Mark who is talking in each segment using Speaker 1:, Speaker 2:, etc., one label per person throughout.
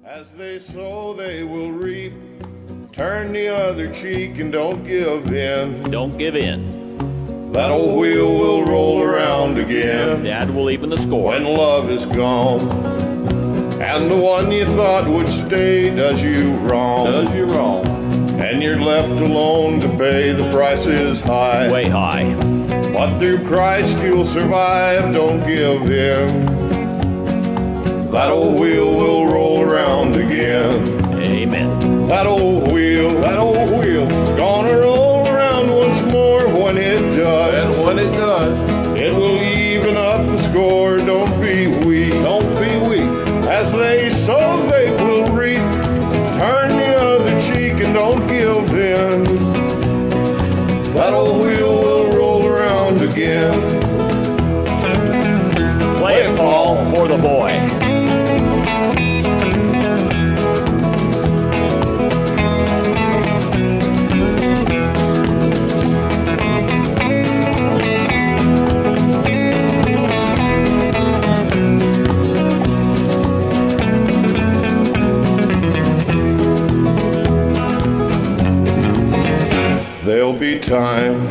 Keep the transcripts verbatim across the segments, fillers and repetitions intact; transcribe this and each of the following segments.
Speaker 1: As they sow, they will reap. Turn the other cheek and don't give in.
Speaker 2: Don't give in.
Speaker 1: That old wheel will roll around again.
Speaker 2: Dad will even the score.
Speaker 1: When love is gone, and the one you thought would stay does you wrong.
Speaker 2: Does you wrong.
Speaker 1: And you're left alone to pay. The price is high.
Speaker 2: Way high.
Speaker 1: But through Christ you'll survive. Don't give in. That old wheel will roll around again.
Speaker 2: Amen.
Speaker 1: That old wheel, that old wheel, gonna roll around once more. When it does, and when it does, it will even up the score. Don't be weak, don't be weak. As they sow, they will reap. Turn the other cheek and don't give in. That old wheel will roll around again.
Speaker 2: Play it, Paul, for the boy.
Speaker 1: There'll be times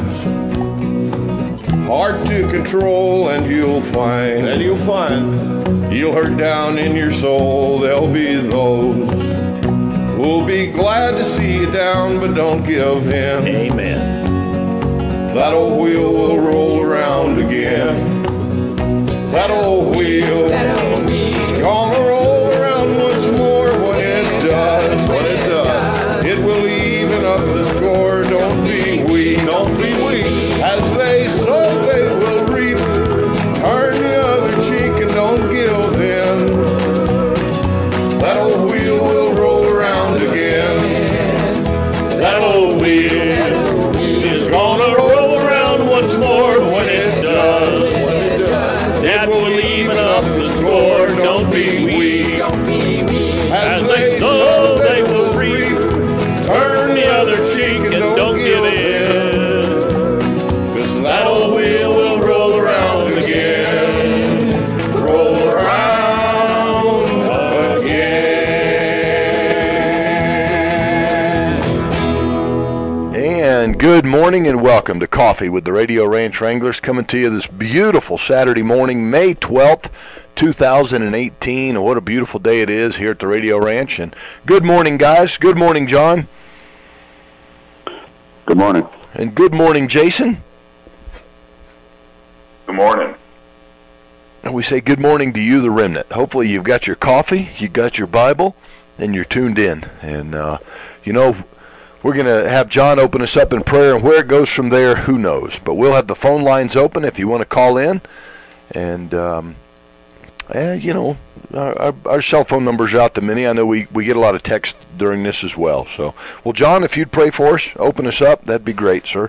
Speaker 1: hard to control, and you'll find, and you'll find, you'll hurt down in your soul. There'll be those who'll be glad to see you down, but don't give in.
Speaker 2: Amen.
Speaker 1: That old wheel will roll around again. That old wheel, that old wheel, is gonna roll around once more. When it does, when it does, it will even up the score. Don't be weak, don't be weak. As they sow, they will reap. Turn the other cheek and don't give in. That old wheel will roll around again. That old wheel is gonna roll around once more. When it does, it will even up the score. Don't be weak. As they sow, they will reap. Turn the other cheek and don't give in. 'Cause that old wheel will roll around again. Roll around again.
Speaker 3: And good morning and welcome to Coffee with the Radio Ranch Wranglers, coming to you this beautiful Saturday morning, May twelfth, two thousand eighteen. What a beautiful day it is here at the Radio Ranch. And good morning, guys. Good morning, John.
Speaker 4: Good morning.
Speaker 3: And good morning, Jason.
Speaker 4: Good morning.
Speaker 3: And we say good morning to you, the remnant. Hopefully you've got your coffee, you've got your Bible, and you're tuned in. And, uh, you know, we're going to have John open us up in prayer, and where it goes from there, who knows. But we'll have the phone lines open if you want to call in. And, um, eh, you know, our, our cell phone number's out to many. I know we, we get a lot of text during this as well. So, well, John, if you'd pray for us, open us up, that'd be great, sir.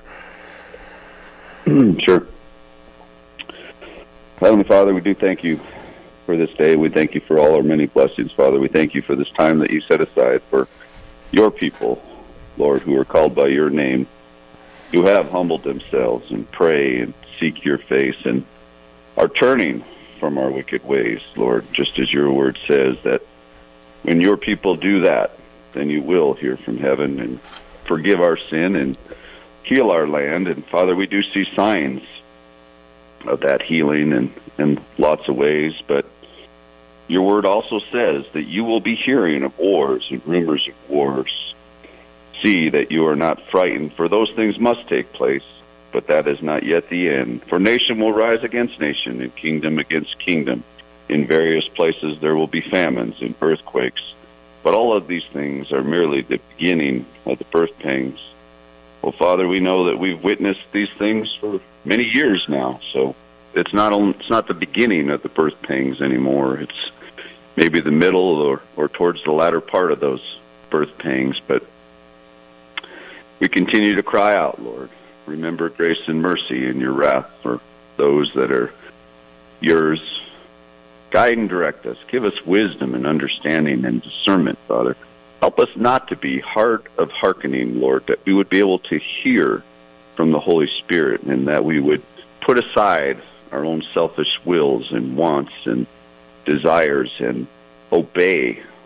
Speaker 4: Sure. Heavenly Father, we do thank you for this day. We thank you for all our many blessings, Father. We thank you for this time that you set aside for your people, Lord, who are called by your name, who have humbled themselves and pray and seek your face and are turning from our wicked ways, Lord, just as your word says that when your people do that, then you will hear from heaven and forgive our sin and heal our land. And Father, we do see signs of that healing in, in lots of ways, but your word also says that you will be hearing of wars and rumors of wars. See that you are not frightened, for those things must take place, but that is not yet the end. For nation will rise against nation, and kingdom against kingdom. In various places there will be famines and earthquakes, but all of these things are merely the beginning of the birth pangs. Well, Father, we know that we've witnessed these things for many years now, so it's not only, it's not the beginning of the birth pangs anymore. It's maybe the middle or, or towards the latter part of those birth pangs, but we continue to cry out, Lord. Remember grace and mercy and your wrath for those that are yours. Guide and direct us. Give us wisdom and understanding and discernment, Father. Help us not to be hard of hearkening, Lord, that we would be able to hear from the Holy Spirit and that we would put aside our own selfish wills and wants and desires and obey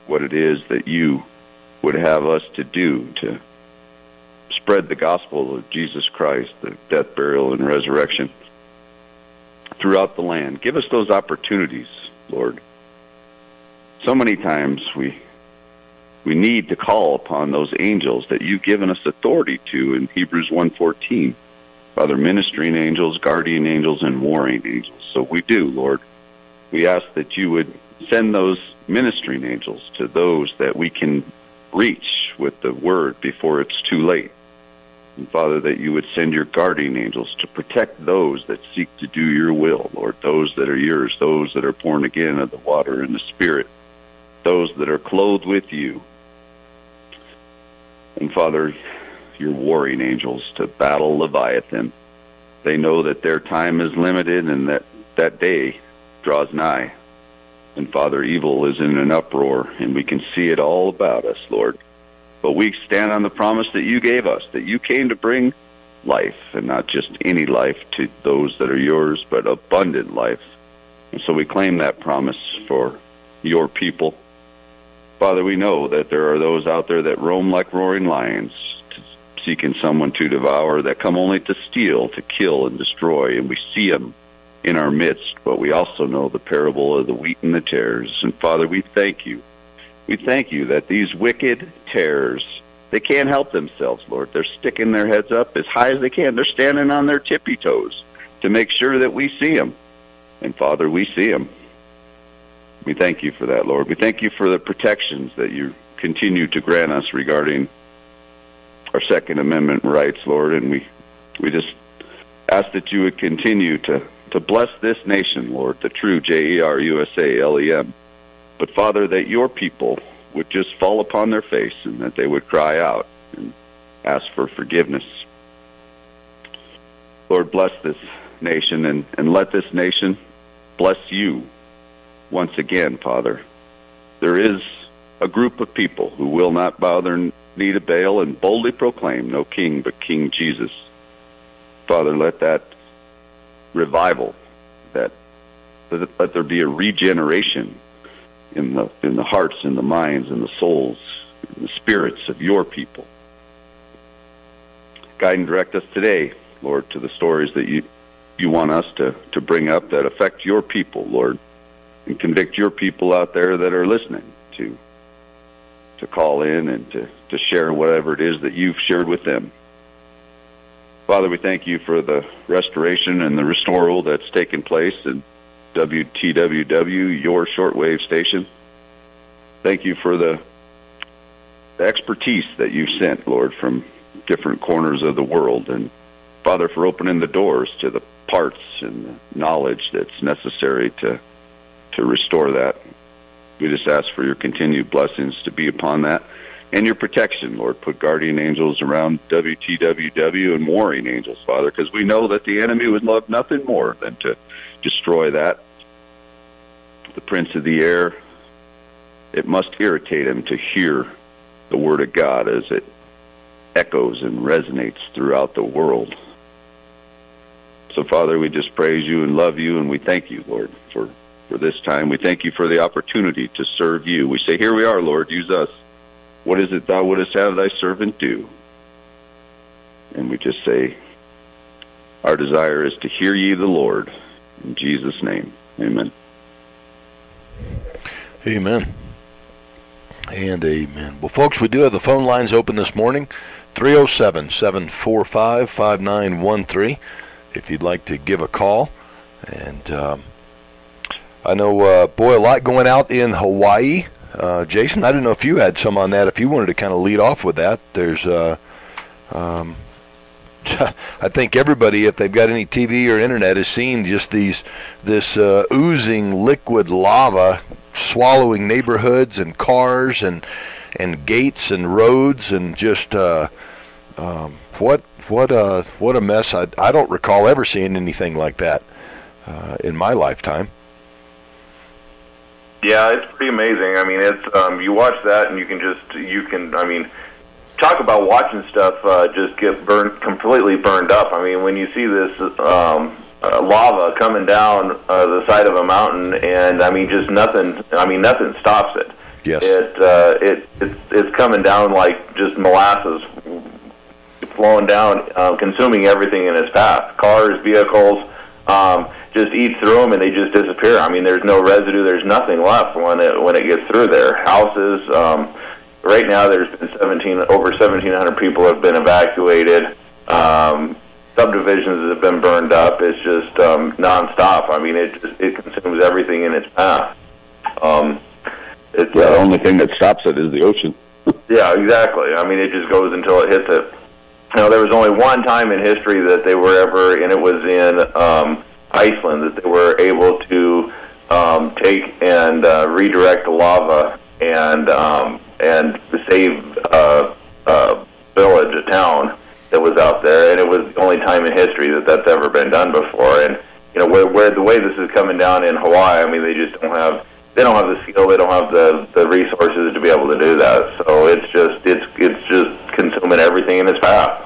Speaker 4: what it is that you would have us to do to spread the gospel of Jesus Christ, the death, burial, and resurrection throughout the land. Give us those opportunities, Lord. So many times we we need to call upon those angels that you've given us authority to in Hebrews one fourteen. Father, ministering angels, guardian angels, and warring angels. So we do, Lord. We ask that you would send those ministering angels to those that we can reach with the word before it's too late. And Father, that you would send your guardian angels to protect those that seek to do your will, Lord, those that are yours, those that are born again of the water and the Spirit, those that are clothed with you. And Father, your warring angels to battle Leviathan. They know that their time is limited and that that day draws nigh. And Father, evil is in an uproar, and we can see it all about us, Lord. But we stand on the promise that you gave us, that you came to bring life, and not just any life to those that are yours, but abundant life. And so we claim that promise for your people. Father, we know that there are those out there that roam like roaring lions, seeking someone to devour, that come only to steal, to kill, and destroy. And we see them in our midst, but we also know the parable of the wheat and the tares. And Father, we thank you. We thank you that these wicked tares, they can't help themselves, Lord. They're sticking their heads up as high as they can. They're standing on their tippy toes to make sure that we see them. And Father, we see them. We thank you for that, Lord. We thank you for the protections that you continue to grant us regarding our Second Amendment rights, Lord. And we, we just ask that you would continue to, to bless this nation, Lord, the true J E R U S A L E M. But, Father, that your people would just fall upon their face and that they would cry out and ask for forgiveness. Lord, bless this nation and, and let this nation bless you once again, Father. There is a group of people who will not bow their knee to Baal and boldly proclaim no king but King Jesus. Father, let that revival, that let there be a regeneration in the in the hearts and the minds and the souls and the spirits of your people. Guide and direct us today, Lord, to the stories that you you want us to, to bring up that affect your people, Lord, and convict your people out there that are listening to to call in and to, to share whatever it is that you've shared with them. Father, we thank you for the restoration and the restoral that's taken place in W T W W, your shortwave station. Thank you for the, the expertise that you've sent, Lord, from different corners of the world. And, Father, for opening the doors to the parts and the knowledge that's necessary to to restore that. We just ask for your continued blessings to be upon that and your protection, Lord. Put guardian angels around W T W W and warring angels, Father, because we know that the enemy would love nothing more than to destroy that. The prince of the air, it must irritate him to hear the word of God as it echoes and resonates throughout the world. So, Father, we just praise you and love you, and we thank you, Lord, for, for this time. We thank you for the opportunity to serve you. We say, here we are, Lord, use us. What is it thou wouldest have thy servant do? And we just say, our desire is to hear ye the Lord. In Jesus' name, amen.
Speaker 3: Amen. And amen. Well, folks, we do have the phone lines open this morning, three oh seven, seven four five, five nine one three, if you'd like to give a call. And um, I know, uh, boy, a lot going out in Hawaii. Uh, Jason, I didn't know if you had some on that, if you wanted to kind of lead off with that. There's, uh, um, I think everybody, if they've got any T V or internet, has seen just these, this uh, oozing liquid lava swallowing neighborhoods and cars and and gates and roads, and just uh, um, what what uh what a mess. I I don't recall ever seeing anything like that uh, in my lifetime.
Speaker 5: Yeah, it's pretty amazing. I mean, it's um, you watch that and you can just you can I mean, talk about watching stuff uh, just get burned completely burned up. I mean, when you see this um, uh, lava coming down uh, the side of a mountain, and I mean, just nothing. I mean, nothing stops it.
Speaker 3: Yes.
Speaker 5: It uh, it it's it's coming down like just molasses, flowing down, um, consuming everything in its path. Cars, vehicles, um, just eat through them and they just disappear. I mean, there's no residue. There's nothing left when it when it gets through there. Houses. Um, right now, there's been seventeen over seventeen hundred people have been evacuated. Um, subdivisions have been burned up. It's just um, nonstop. I mean, it just, it consumes everything in its path. Um, it's,
Speaker 4: yeah,
Speaker 5: uh,
Speaker 4: the only thing that stops it is the ocean.
Speaker 5: yeah, exactly. I mean, it just goes until it hits it. You know, there was only one time in history that they were ever, and it was in um, Iceland, that they were able to um, take and uh, redirect the lava and um, and save uh, a village, a town that was out there, and it was the only time in history that that's ever been done before. And you know, where, where the way this is coming down in Hawaii, I mean, they just don't have they don't have the skill, they don't have the the resources to be able to do that. So it's just it's it's just consuming everything in its path.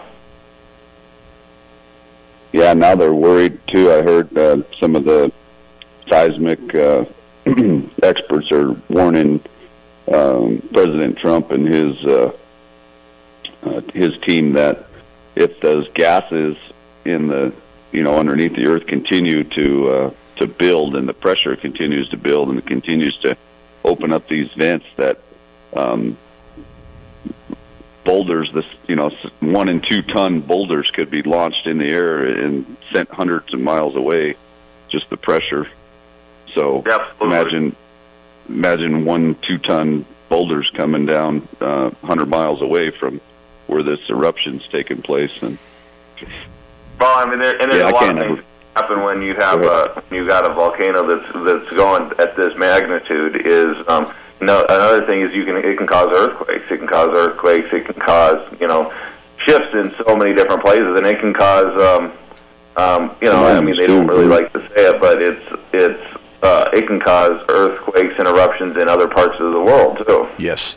Speaker 4: Yeah, now they're worried too. I heard uh, some of the seismic uh, experts are warning um, President Trump and his uh, uh, his team that if those gases in the you know underneath the earth continue to uh, to build and the pressure continues to build and it continues to open up these vents, that um, boulders, this you know one and two ton boulders could be launched in the air and sent hundreds of miles away. Just the pressure. So
Speaker 5: Absolutely.
Speaker 4: imagine imagine one two ton boulders coming down uh, hundred miles away from where this eruption's taking place. And
Speaker 5: well, I mean, there, and there's
Speaker 4: Yeah,
Speaker 5: a
Speaker 4: I
Speaker 5: lot
Speaker 4: can't
Speaker 5: of things
Speaker 4: ever-
Speaker 5: that happen when you have a you got a volcano that's that's going at this magnitude. Is um, no another thing is you can it can cause earthquakes. It can cause earthquakes. It can cause you know shifts in so many different places, and it can cause um, um, you know I mean they don't really like to say it, but it's it's uh, it can cause earthquakes and eruptions in other parts of the world too.
Speaker 3: Yes.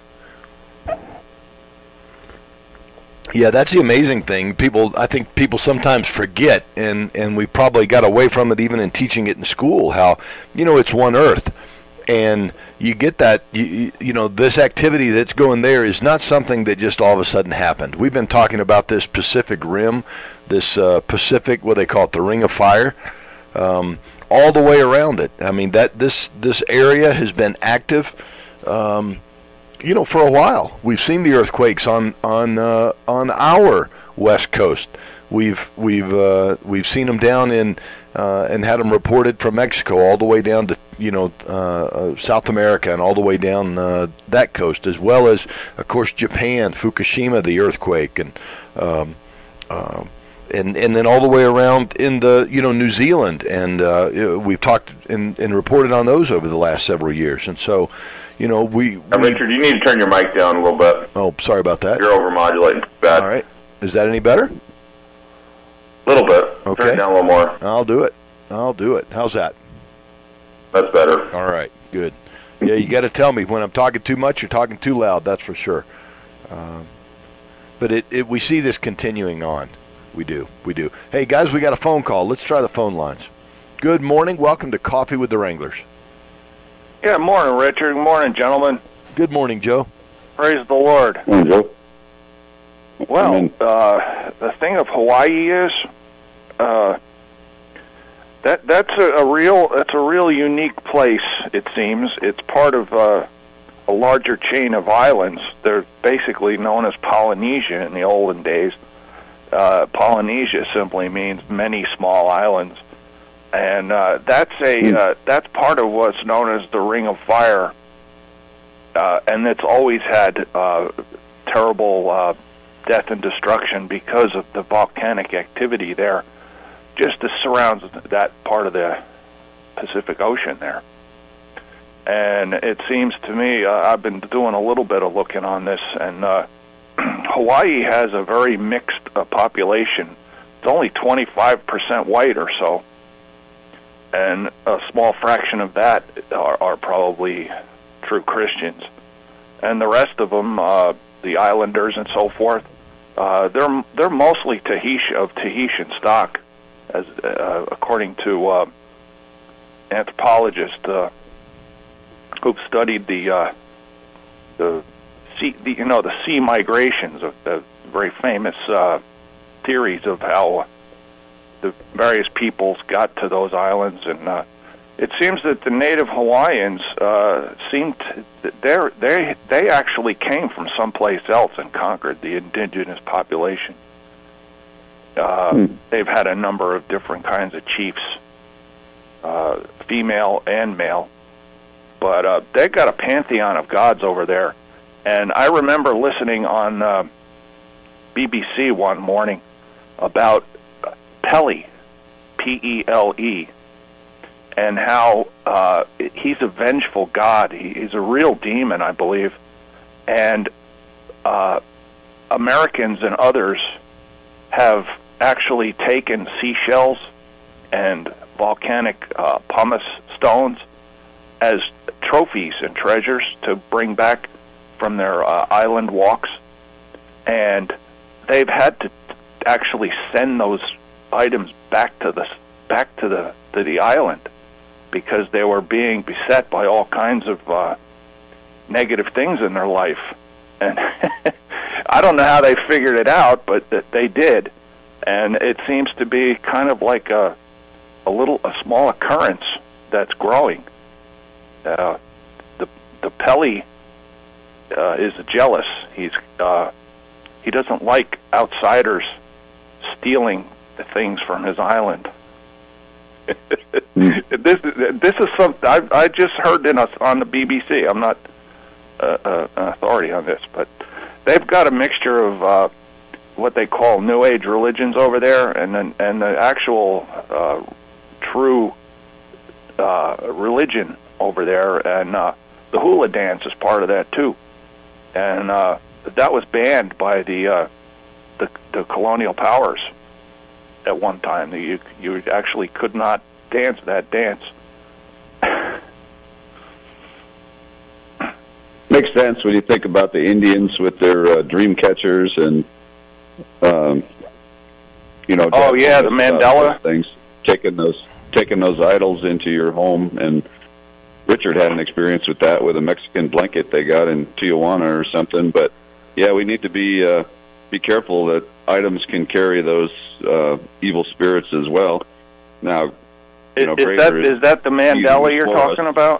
Speaker 3: Yeah, that's the amazing thing. People, I think people sometimes forget, and, and we probably got away from it even in teaching it in school, how, you know, it's one Earth. And you get that, you, you know, this activity that's going there is not something that just all of a sudden happened. We've been talking about this Pacific Rim, this uh, Pacific, what they call it, the Ring of Fire, um, all the way around it. I mean, that this this area has been active, um, you know, for a while. We've seen the earthquakes on on uh, on our west coast. We've we've uh, we've seen them down in uh, and had them reported from Mexico all the way down to you know uh, uh, South America and all the way down uh, that coast, as well as of course Japan, Fukushima, the earthquake, and um, uh, and and then all the way around in the you know New Zealand, and uh, we've talked and, and reported on those over the last several years, and so. You know, we,
Speaker 5: Now,
Speaker 3: we.
Speaker 5: Richard, you need to turn your mic down a little bit.
Speaker 3: Oh, sorry about that.
Speaker 5: You're overmodulating. Bad.
Speaker 3: All right. Is that any better?
Speaker 5: A little bit.
Speaker 3: Okay.
Speaker 5: Turn it down a little more.
Speaker 3: I'll do it. I'll do it. How's that?
Speaker 5: That's better.
Speaker 3: All right. Good. Yeah, you got to tell me when I'm talking too much or talking too loud. That's for sure. Um, but it, it, we see this continuing on. We do. We do. Hey, guys, we got a phone call. Let's try the phone lines. Good morning. Welcome to Coffee with the Wranglers.
Speaker 6: Good morning, Richard. Good morning, gentlemen.
Speaker 3: Good morning, Joe.
Speaker 6: Praise the Lord.
Speaker 4: Morning, Joe.
Speaker 6: Well,
Speaker 4: Amen.
Speaker 6: uh, the thing of Hawaii is uh, that that's a, a real that's a real unique place. It seems it's part of uh, a larger chain of islands. They're basically known as Polynesia in the olden days. Uh, Polynesia simply means many small islands. And uh, that's a uh, that's part of what's known as the Ring of Fire, uh, and it's always had uh, terrible uh, death and destruction because of the volcanic activity there, just that surrounds that part of the Pacific Ocean there. And it seems to me, uh, I've been doing a little bit of looking on this, and uh, Hawaii has a very mixed uh, population. It's only twenty-five percent white or so. And a small fraction of that are, are probably true Christians, and the rest of them, uh, the islanders and so forth, uh, they're they're mostly Tahitian of Tahitian stock, as uh, according to uh, anthropologists uh, who've studied the uh, the sea, the, you know, the sea migrations of the very famous uh, theories of how the various peoples got to those islands, and uh, it seems that the native Hawaiians uh, seemed to, they they actually came from someplace else and conquered the indigenous population. Uh, hmm. They've had a number of different kinds of chiefs, uh, female and male, but uh, they've got a pantheon of gods over there. And I remember listening on uh, B B C one morning about Pele, P E L E, and how uh, he's a vengeful god. He, he's a real demon, I believe. And uh, Americans and others have actually taken seashells and volcanic uh, pumice stones as trophies and treasures to bring back from their uh, island walks, and they've had to actually send those items back to the back to the to the island because they were being beset by all kinds of uh, negative things in their life. And I don't know how they figured it out, but they did. And it seems to be kind of like a a little a small occurrence that's growing. Uh, the the Pele uh, is jealous. He's uh, he doesn't like outsiders stealing the things from his island. this this is something I I just heard in a, on the B B C. I'm not uh, uh, an authority on this, but they've got a mixture of uh, what they call New Age religions over there, and then, and the actual uh, true uh, religion over there, and uh, the hula dance is part of that too, and uh, that was banned by the, uh, the the colonial powers at one time. You you actually could not dance that dance.
Speaker 4: Makes sense when you think about the Indians with their uh, dream catchers and um, you know.
Speaker 6: Oh yeah, the Mandela
Speaker 4: things, taking those taking those idols into your home. And Richard had an experience with that with a Mexican blanket they got in Tijuana or something. But yeah, we need to be uh, be careful that items can carry those uh, evil spirits as well. Now, you know,
Speaker 6: is that is that the Mandela you're talking about?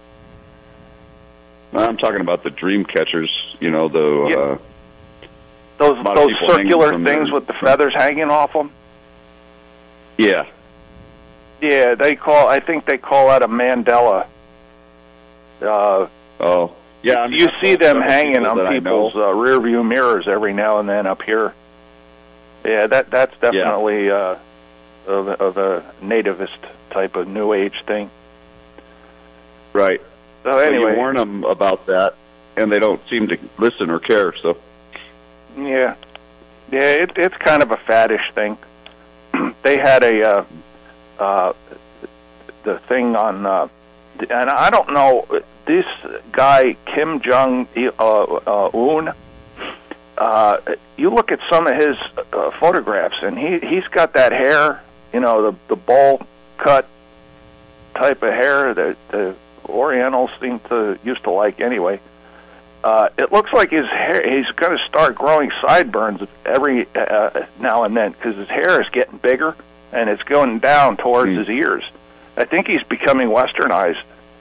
Speaker 4: I'm talking about the dream catchers. You know, the
Speaker 6: yeah.
Speaker 4: uh,
Speaker 6: those those circular things with the feathers hanging off them.
Speaker 4: Yeah.
Speaker 6: Yeah, they call. I think they call that a Mandela. Uh,
Speaker 4: oh, yeah. I mean,
Speaker 6: you see them hanging on people's uh, rear view mirrors every now and then up here. Yeah, that that's definitely yeah. uh, of, of a nativist type of New Age thing.
Speaker 4: Right.
Speaker 6: So anyway,
Speaker 4: but you warn them about that, and they don't seem to listen or care. So.
Speaker 6: Yeah, yeah, it, it's kind of a faddish thing. They had a uh, uh, the thing on, uh, and I don't know this guy Kim Jong uh, uh, Un. Uh, you look at some of his uh, photographs, and he he's got that hair, you know, the the bowl cut type of hair that the Orientals seem to used to like anyway. Uh, it looks like his hair, he's going to start growing sideburns every uh, now and then because his hair is getting bigger and it's going down towards mm. his ears. I think he's becoming westernized.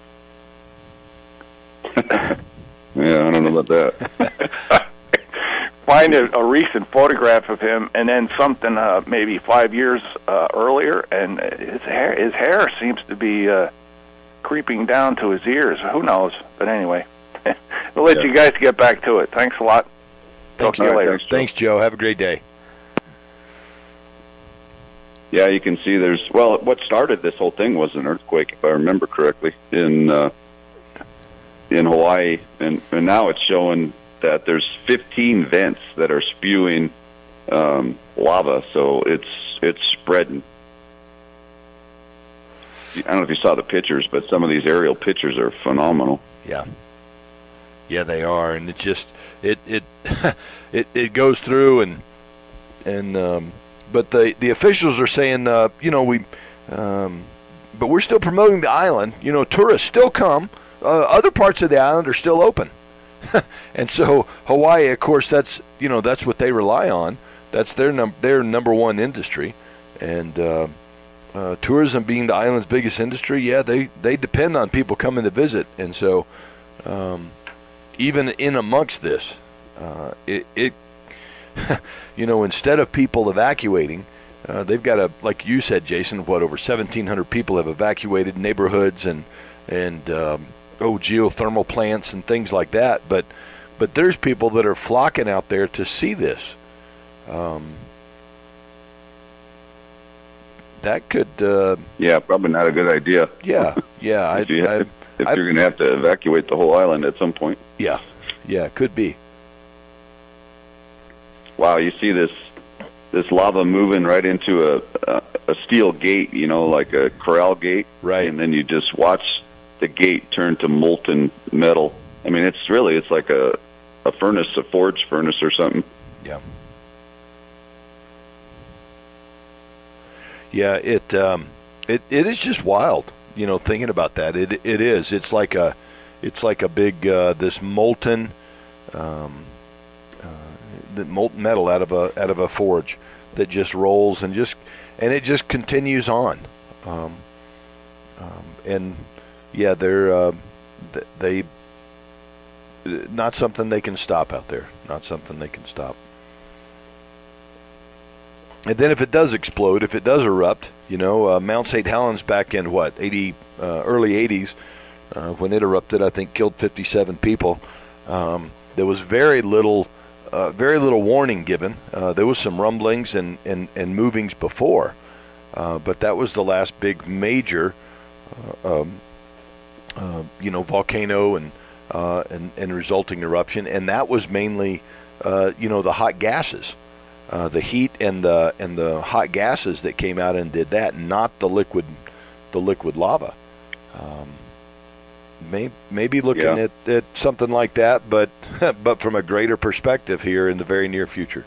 Speaker 4: Yeah, I don't know about that.
Speaker 6: Find a, a recent photograph of him and then something uh, maybe five years uh, earlier, and his hair, his hair seems to be uh, creeping down to his ears. Who knows? But anyway. We'll let yeah. you guys get back to it. Thanks a lot.
Speaker 3: Thanks,
Speaker 6: Talk to you later.
Speaker 3: Thanks, Joe. Thanks, Joe. Have a great day.
Speaker 4: Yeah, you can see there's, well, what started this whole thing was an earthquake, if I remember correctly, in uh, in Hawaii. And, and now it's showing that there's fifteen vents that are spewing um, lava, so it's it's spreading. I don't know if you saw the pictures, but some of these aerial pictures are phenomenal.
Speaker 3: Yeah. Yeah, they are, and it just it it it it goes through and and um, but the the officials are saying uh, you know we um, but we're still promoting the island. You know, tourists still come. Uh, other parts of the island are still open. And so Hawaii, of course, that's you know that's what they rely on. That's their num- their number one industry, and uh, uh, tourism being the island's biggest industry, yeah, they they depend on people coming to visit, and so um, even in amongst this, uh, it, it you know instead of people evacuating, uh, they've got a like you said, Jason, what over seventeen hundred people have evacuated neighborhoods and and um, oh geothermal plants and things like that, but but there's people that are flocking out there to see this. Um, that could uh,
Speaker 4: yeah, probably not a good idea.
Speaker 3: Yeah, yeah.
Speaker 4: if, you
Speaker 3: I,
Speaker 4: have, if
Speaker 3: I,
Speaker 4: you're going to have to evacuate the whole island at some point.
Speaker 3: Yeah, yeah, could be.
Speaker 4: Wow, you see this this lava moving right into a, a a steel gate, you know, like a corral gate,
Speaker 3: right?
Speaker 4: And then you just watch the gate turn to molten metal. I mean, it's really it's like a a furnace, a forge furnace or something.
Speaker 3: Yeah. Yeah, it um, it it is just wild, you know, thinking about that. It it is. It's like a, it's like a big uh, this molten, um, uh, molten metal out of a out of a forge that just rolls and just and it just continues on, um, um, and yeah, they're uh, they not something they can stop out there. Not something they can stop. And then if it does explode, if it does erupt, you know, uh, Mount Saint Helens back in, what, eighty, uh, early eighties, uh, when it erupted, I think killed fifty-seven people. Um, there was very little uh, very little warning given. Uh, there was some rumblings and, and, and movings before, uh, but that was the last big major, uh, um, uh, you know, volcano and, uh, and, and resulting eruption, and that was mainly, uh, you know, the hot gases. Uh, the heat and the and the hot gases that came out and did that, not the liquid, the liquid lava. Um, may, maybe looking
Speaker 4: yeah.
Speaker 3: at, at something like that, but but from a greater perspective here in the very near future.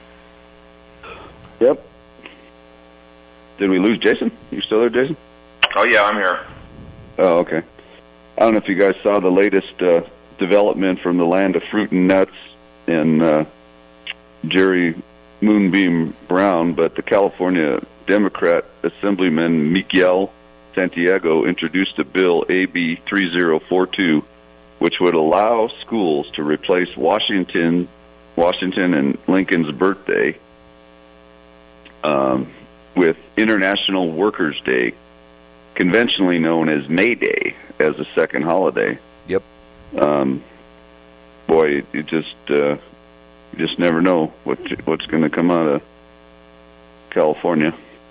Speaker 4: Yep. Did we lose Jason? You still there, Jason?
Speaker 5: Oh yeah, I'm here.
Speaker 4: Oh, okay. I don't know if you guys saw the latest uh, development from the land of fruit and nuts and uh, Jerry Moonbeam Brown, but the California Democrat Assemblyman Miguel Santiago introduced a bill, A B three zero four two, which would allow schools to replace Washington, Washington and Lincoln's birthday um, with International Workers' Day, conventionally known as May Day, as a second holiday.
Speaker 3: Yep.
Speaker 4: Um, boy, it just... Uh, You just never know what what's going to come out of California.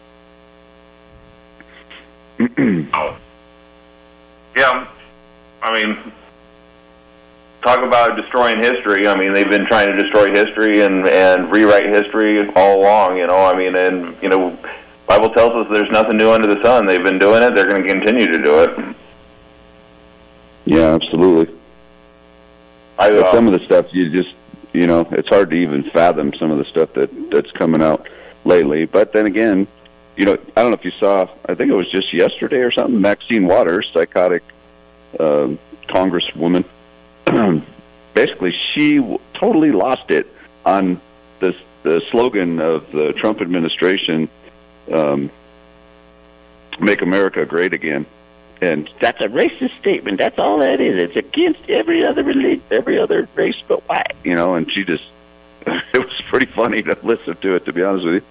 Speaker 5: Oh. Yeah, I mean, talk about destroying history. I mean, they've been trying to destroy history and, and rewrite history all along, you know. I mean, and, you know, Bible tells us there's nothing new under the sun. They've been doing it. They're going to continue to do it.
Speaker 4: Yeah, absolutely.
Speaker 5: I,
Speaker 4: but
Speaker 5: uh,
Speaker 4: some of the stuff you just... You know, it's hard to even fathom some of the stuff that, that's coming out lately. But then again, you know, I don't know if you saw, I think it was just yesterday or something, Maxine Waters, psychotic uh, congresswoman, basically she w- totally lost it on this, the slogan of the Trump administration, um, Make America Great Again. And that's a racist statement. That's all that is. It's against every other religion, every other race but white. You know, and she just, it was pretty funny to listen to it, to be honest with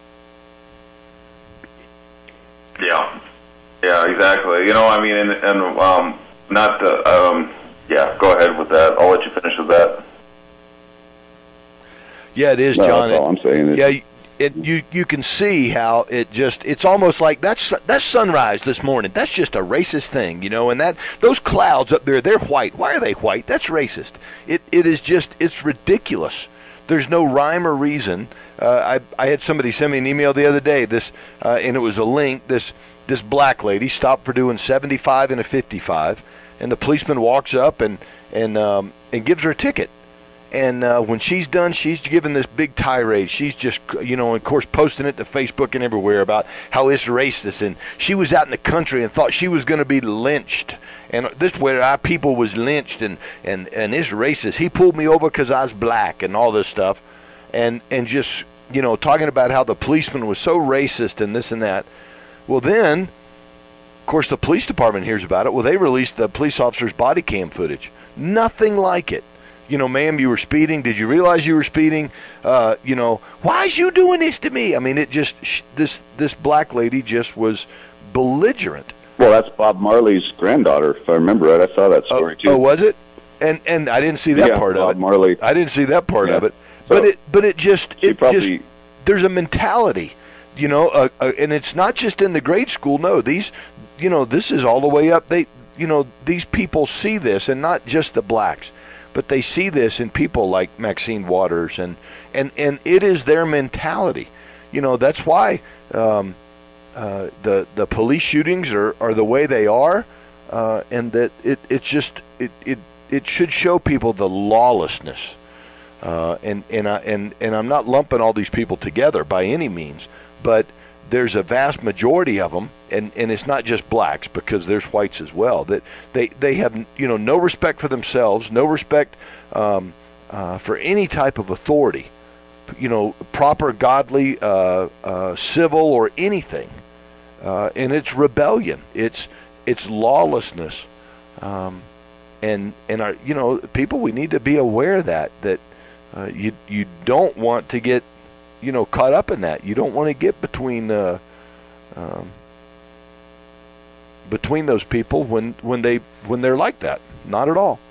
Speaker 4: you.
Speaker 5: Yeah. Yeah, exactly. You know, I mean, and, and um, not to, um, yeah, go ahead with that. I'll let you finish with that.
Speaker 3: Yeah, it is,
Speaker 4: No,
Speaker 3: John.
Speaker 4: that's all I'm saying.
Speaker 3: Yeah, it, you you can see how it just, it's almost like that's that's sunrise this morning. That's just a racist thing, you know, and that those clouds up there, they're white. Why are they white? That's racist. It It is just, it's ridiculous. There's no rhyme or reason. Uh, I I had somebody send me an email the other day, this, uh, and it was a link, this, this black lady stopped for doing seventy-five and a fifty-five, and the policeman walks up and, and, um, and gives her a ticket. And uh, when she's done, she's given this big tirade. She's just, you know, of course, posting it to Facebook and everywhere about how it's racist. And she was out in the country and thought she was going to be lynched. And this where our people was lynched, and, and, and it's racist. He pulled me over because I was black and all this stuff. And, and just, you know, talking about how the policeman was so racist and this and that. Well, then, of course, the police department hears about it. Well, they released the police officer's body cam footage. Nothing like it. You know, ma'am, you were speeding. Did you realize you were speeding? Uh, you know, why is you doing this to me? I mean, it just, sh- this this black lady just was belligerent.
Speaker 4: Well, that's Bob Marley's granddaughter, if I remember right. I saw that story,
Speaker 3: oh,
Speaker 4: too.
Speaker 3: Oh, was it? And and I didn't see that
Speaker 4: yeah,
Speaker 3: part
Speaker 4: Bob
Speaker 3: of it.
Speaker 4: Marley.
Speaker 3: I didn't see that part
Speaker 4: yeah.
Speaker 3: of it.
Speaker 4: So,
Speaker 3: but it but it just, it
Speaker 4: probably,
Speaker 3: just, there's a mentality, you know, uh, uh, and it's not just in the grade school. No, these, you know, this is all the way up. They, you know, these people see this, and not just the blacks. But they see this in people like Maxine Waters, and, and, and it is their mentality. You know, that's why um, uh, the the police shootings are, are the way they are, uh, and that it it's just it, it it should show people the lawlessness. Uh, and and I and and I'm not lumping all these people together by any means, but there's a vast majority of them, and, and it's not just blacks, because there's whites as well, that they, they have, you know, no respect for themselves, no respect um, uh, for any type of authority, you know, proper, godly, uh, uh, civil, or anything. Uh, and it's rebellion. It's it's lawlessness. Um, and and our, you know, people, we need to be aware of that, that uh, you you don't want to get, you know, caught up in that. You don't want to get between uh, um, between those people when when they when they're like that. Not at all.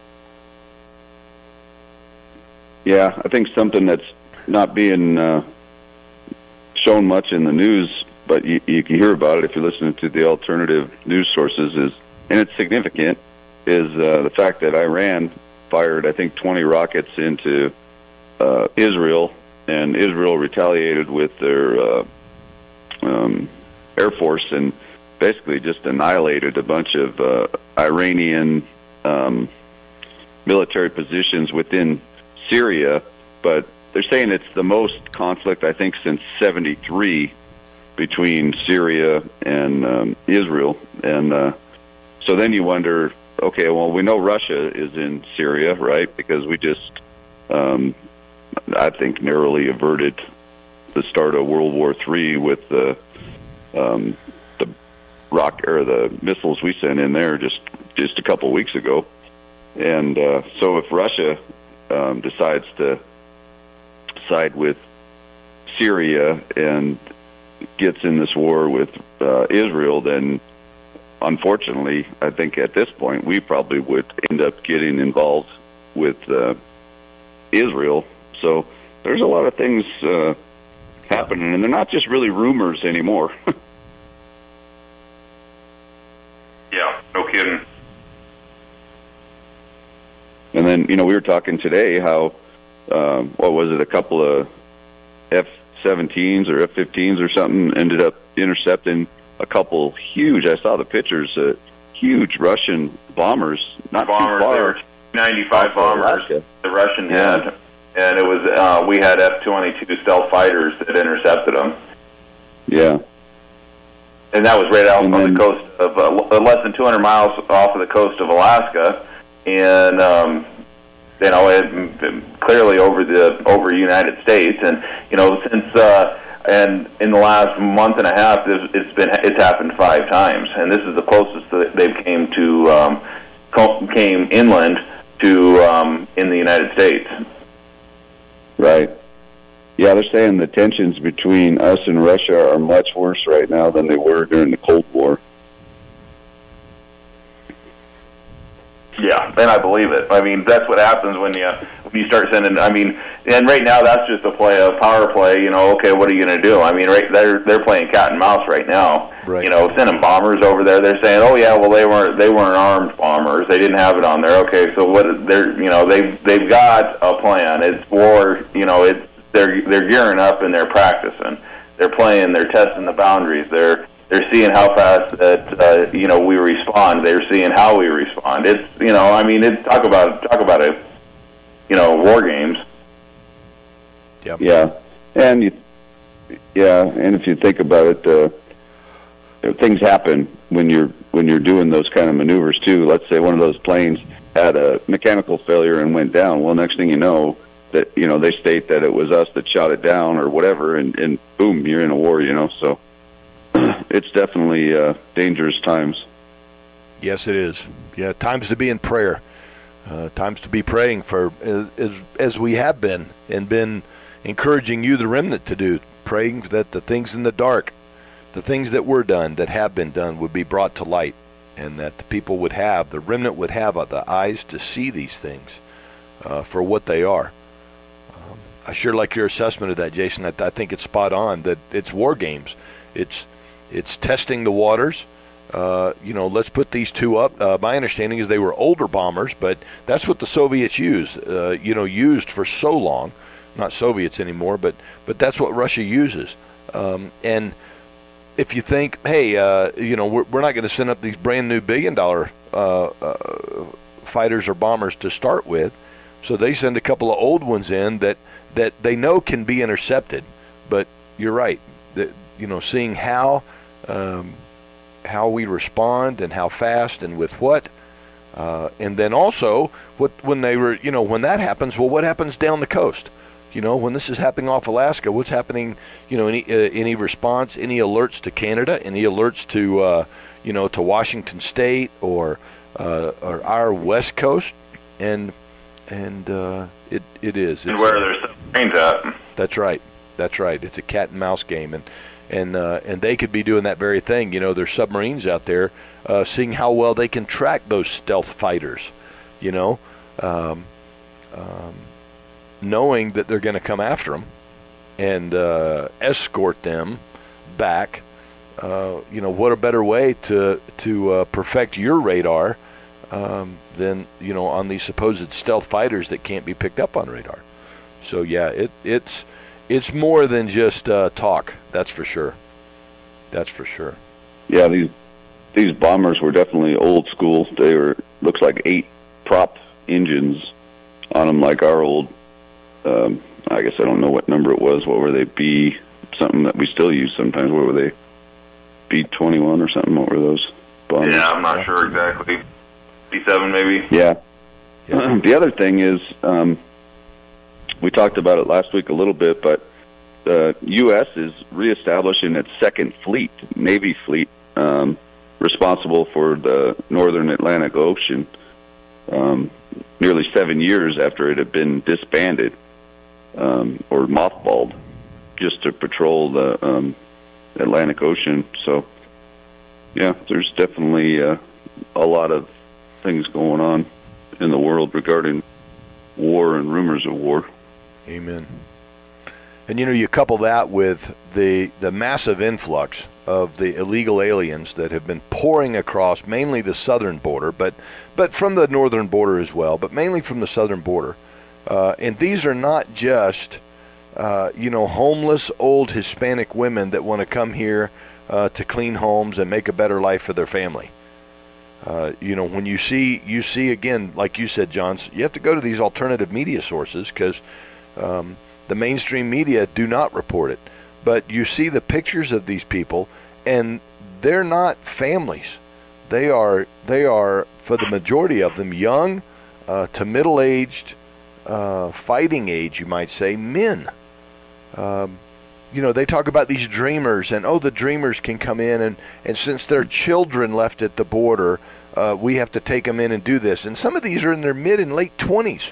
Speaker 4: Yeah, I think something that's not being uh, shown much in the news, but you, you can hear about it if you're listening to the alternative news sources, is, and it's significant, is uh, the fact that Iran fired, I think, twenty rockets into uh, Israel. And Israel retaliated with their uh, um, Air Force and basically just annihilated a bunch of uh, Iranian um, military positions within Syria. But they're saying it's the most conflict, I think, since seventy-three between Syria and um, Israel. And uh, so then you wonder, okay, well, we know Russia is in Syria, right? Because we just... Um, I think narrowly averted the start of World War Three with the um, the rock or the missiles we sent in there just just a couple of weeks ago. And uh, so, if Russia um, decides to side with Syria and gets in this war with uh, Israel, then unfortunately, I think at this point we probably would end up getting involved with uh, Israel. So there's a lot of things uh, happening, and they're not just really rumors anymore.
Speaker 5: Yeah, no kidding.
Speaker 4: And then, you know, we were talking today how, um, what was it, a couple of F seventeens or F fifteens or something ended up intercepting a couple huge, I saw the pictures, uh, huge Russian bombers, not
Speaker 5: bombers,
Speaker 4: too far.
Speaker 5: There were ninety-five bombers
Speaker 4: Alaska.
Speaker 5: the Russian
Speaker 4: Yeah.
Speaker 5: had. And it was uh, we had F twenty-two stealth fighters that intercepted them.
Speaker 4: Yeah.
Speaker 5: And that was right out
Speaker 4: And
Speaker 5: on
Speaker 4: then,
Speaker 5: the coast of uh, less than two hundred miles off of the coast of Alaska, and um, you know, it, it, clearly over the over the United States. And you know, since uh, and in the last month and a half, it's, it's been it's happened five times, and this is the closest that they've came to um, came inland to um, in the United States.
Speaker 4: Right. Yeah, they're saying the tensions between us and Russia are much worse right now than they were during the Cold War.
Speaker 5: Yeah, and I believe it. I mean, that's what happens when you when you start sending. I mean, and right now that's just a play, a power play. You know, okay, what are you going to do? I mean, right they're they're playing cat and mouse right now.
Speaker 3: Right.
Speaker 5: You know, sending bombers over there. They're saying, oh yeah, well they weren't they weren't armed bombers. They didn't have it on there. Okay, so what? They're you know they they've got a plan. It's war. You know, it's they're they're gearing up and they're practicing. They're playing. They're testing the boundaries. They're They're seeing how fast that uh, you know we respond. They're seeing how we respond. It's you know I mean it's talk about talk about a you know, war games.
Speaker 3: Yep.
Speaker 4: Yeah, and you, yeah, and if you think about it, uh, things happen when you're when you're doing those kind of maneuvers too. Let's say one of those planes had a mechanical failure and went down. Well, next thing you know, that you know they state that it was us that shot it down or whatever, and, and boom, you're in a war. You know, so it's definitely uh, dangerous times.
Speaker 3: Yes, it is. Yeah, times to be in prayer. Uh, times to be praying for, as, as as we have been and been encouraging you, the remnant, to do, praying that the things in the dark, the things that were done, that have been done, would be brought to light, and that the people would have, the remnant would have the eyes to see these things uh, for what they are. Um, I sure like your assessment of that, Jason. I, I think it's spot on, that it's war games. It's it's testing the waters. Uh, you know, let's put these two up. Uh, my understanding is they were older bombers, but that's what the Soviets used, uh, you know, used for so long. Not Soviets anymore, but, but that's what Russia uses. Um, and if you think, hey, uh, you know, we're, we're not going to send up these brand new billion dollar uh, uh, fighters or bombers to start with, so they send a couple of old ones in that, that they know can be intercepted. But you're right, that, you know, seeing how um, how we respond and how fast and with what, uh, and then also what when they were, you know, when that happens, well, what happens down the coast? You know, when this is happening off Alaska, what's happening? You know, any uh, any response, any alerts to Canada, any alerts to uh, you know to Washington State or uh, or our West Coast, and and uh, it it is.
Speaker 5: And
Speaker 3: it's,
Speaker 5: where there's submarines at.
Speaker 3: That's right. That's right. It's a cat and mouse game, and and uh, and they could be doing that very thing. You know, there's submarines out there, uh, seeing how well they can track those stealth fighters. You know. Um, um, knowing that they're going to come after them and uh, escort them back. Uh, you know, what a better way to to uh, perfect your radar um, than, you know, on these supposed stealth fighters that can't be picked up on radar. So, yeah, it, it's it's more than just uh, talk, that's for sure. That's for sure.
Speaker 4: Yeah, these these bombers were definitely old school. They were, looks like eight prop engines on them, like our old Um, I guess I don't know what number it was. What were they? B something that we still use sometimes. What were they? B twenty-one or something. What were those bombers?
Speaker 5: Yeah, I'm not sure exactly. B seven maybe.
Speaker 4: Yeah.
Speaker 3: Yeah.
Speaker 4: The other thing is, um, we talked about it last week a little bit, but the U S is reestablishing its second fleet, Navy fleet, um, responsible for the northern Atlantic Ocean, um, nearly seven years after it had been disbanded. Um, or mothballed, just to patrol the um, Atlantic Ocean. So, yeah, there's definitely uh, a lot of things going on in the world regarding war and rumors of war.
Speaker 3: Amen. And, you know, you couple that with the the massive influx of the illegal aliens that have been pouring across mainly the southern border, but, but from the northern border as well, but mainly from the southern border. Uh, and these are not just, uh, you know, homeless old Hispanic women that want to come here uh, to clean homes and make a better life for their family. Uh, you know, when you see, you see again, like you said, John, you have to go to these alternative media sources because um, the mainstream media do not report it. But you see the pictures of these people, and they're not families. They are, they are, for the majority of them, young uh, to middle-aged, Uh, fighting age, you might say, men. Um, you know, they talk about these dreamers, and oh, the dreamers can come in, and, and since their children left at the border, uh, we have to take them in and do this. And some of these are in their mid and late twenties.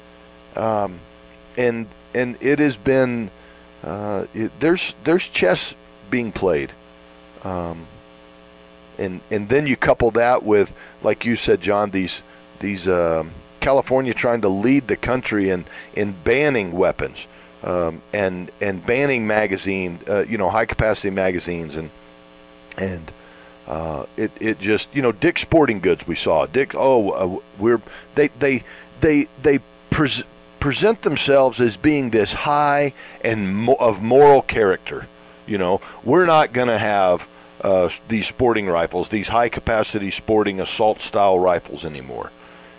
Speaker 3: Um, and and it has been, uh, it, there's there's chess being played. Um, and and then you couple that with, like you said, John, these these um, California trying to lead the country in, in banning weapons um, and and banning magazine, uh, you know, high capacity magazines, and and uh, it it just, you know, Dick's Sporting Goods we saw Dick. Oh, uh, we're they they they they pres- present themselves as being this high and mo- of moral character. You know, we're not going to have uh, these sporting rifles, these high capacity sporting assault style rifles anymore.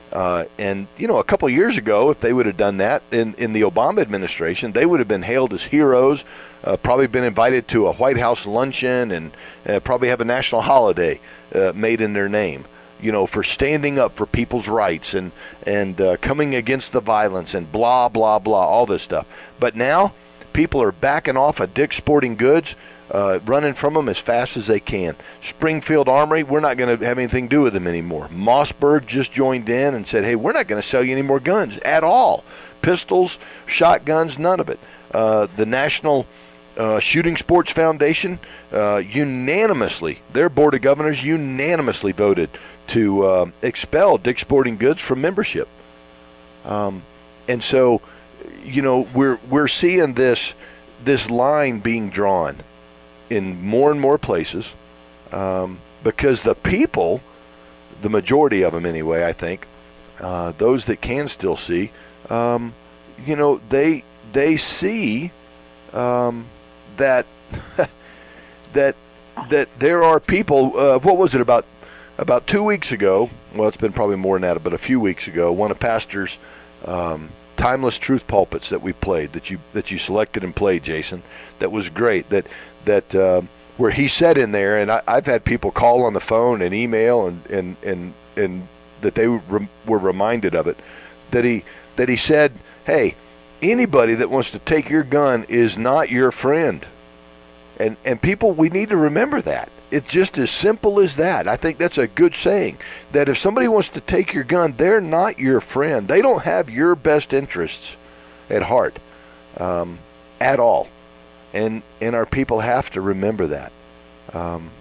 Speaker 3: Uh, and, you know, a couple of years ago, if they would have done that in, in the Obama administration, they would have been hailed as heroes, uh, probably been invited to a White House luncheon, and uh, probably have a national holiday uh, made in their name, you know, for standing up for people's rights and, and uh, coming against the violence and blah, blah, blah, all this stuff. But now people are backing off of Dick's Sporting Goods, Uh, running from them as fast as they can. Springfield Armory, we're not going to have anything to do with them anymore. Mossberg just joined in and said, hey, we're not going to sell you any more guns at all. Pistols, shotguns, none of it. Uh, the National uh, Shooting Sports Foundation uh, unanimously, their board of governors unanimously voted to uh, expel Dick's Sporting Goods from membership. Um, and so, you know, we're we're seeing this this line being drawn in more and more places, um, because the people, the majority of them anyway, I think, uh, those that can still see, um, you know, they they see um, that that that there are people. Uh, what was it about about two weeks ago? Well, it's been probably more than that, but a few weeks ago, one of Pastor's um, Timeless Truth pulpits that we played, that you that you selected and played, Jason, that was great. That that uh, where he said in there, and I, I've had people call on the phone and email, and and and, and that they re- were reminded of it. That he that he said, hey, anybody that wants to take your gun is not your friend. And and people, we need to remember that. It's just as simple as that. I think that's a good saying, that if somebody wants to take your gun, they're not your friend. They don't have your best interests at heart um, at all. And and our people have to remember that. Um,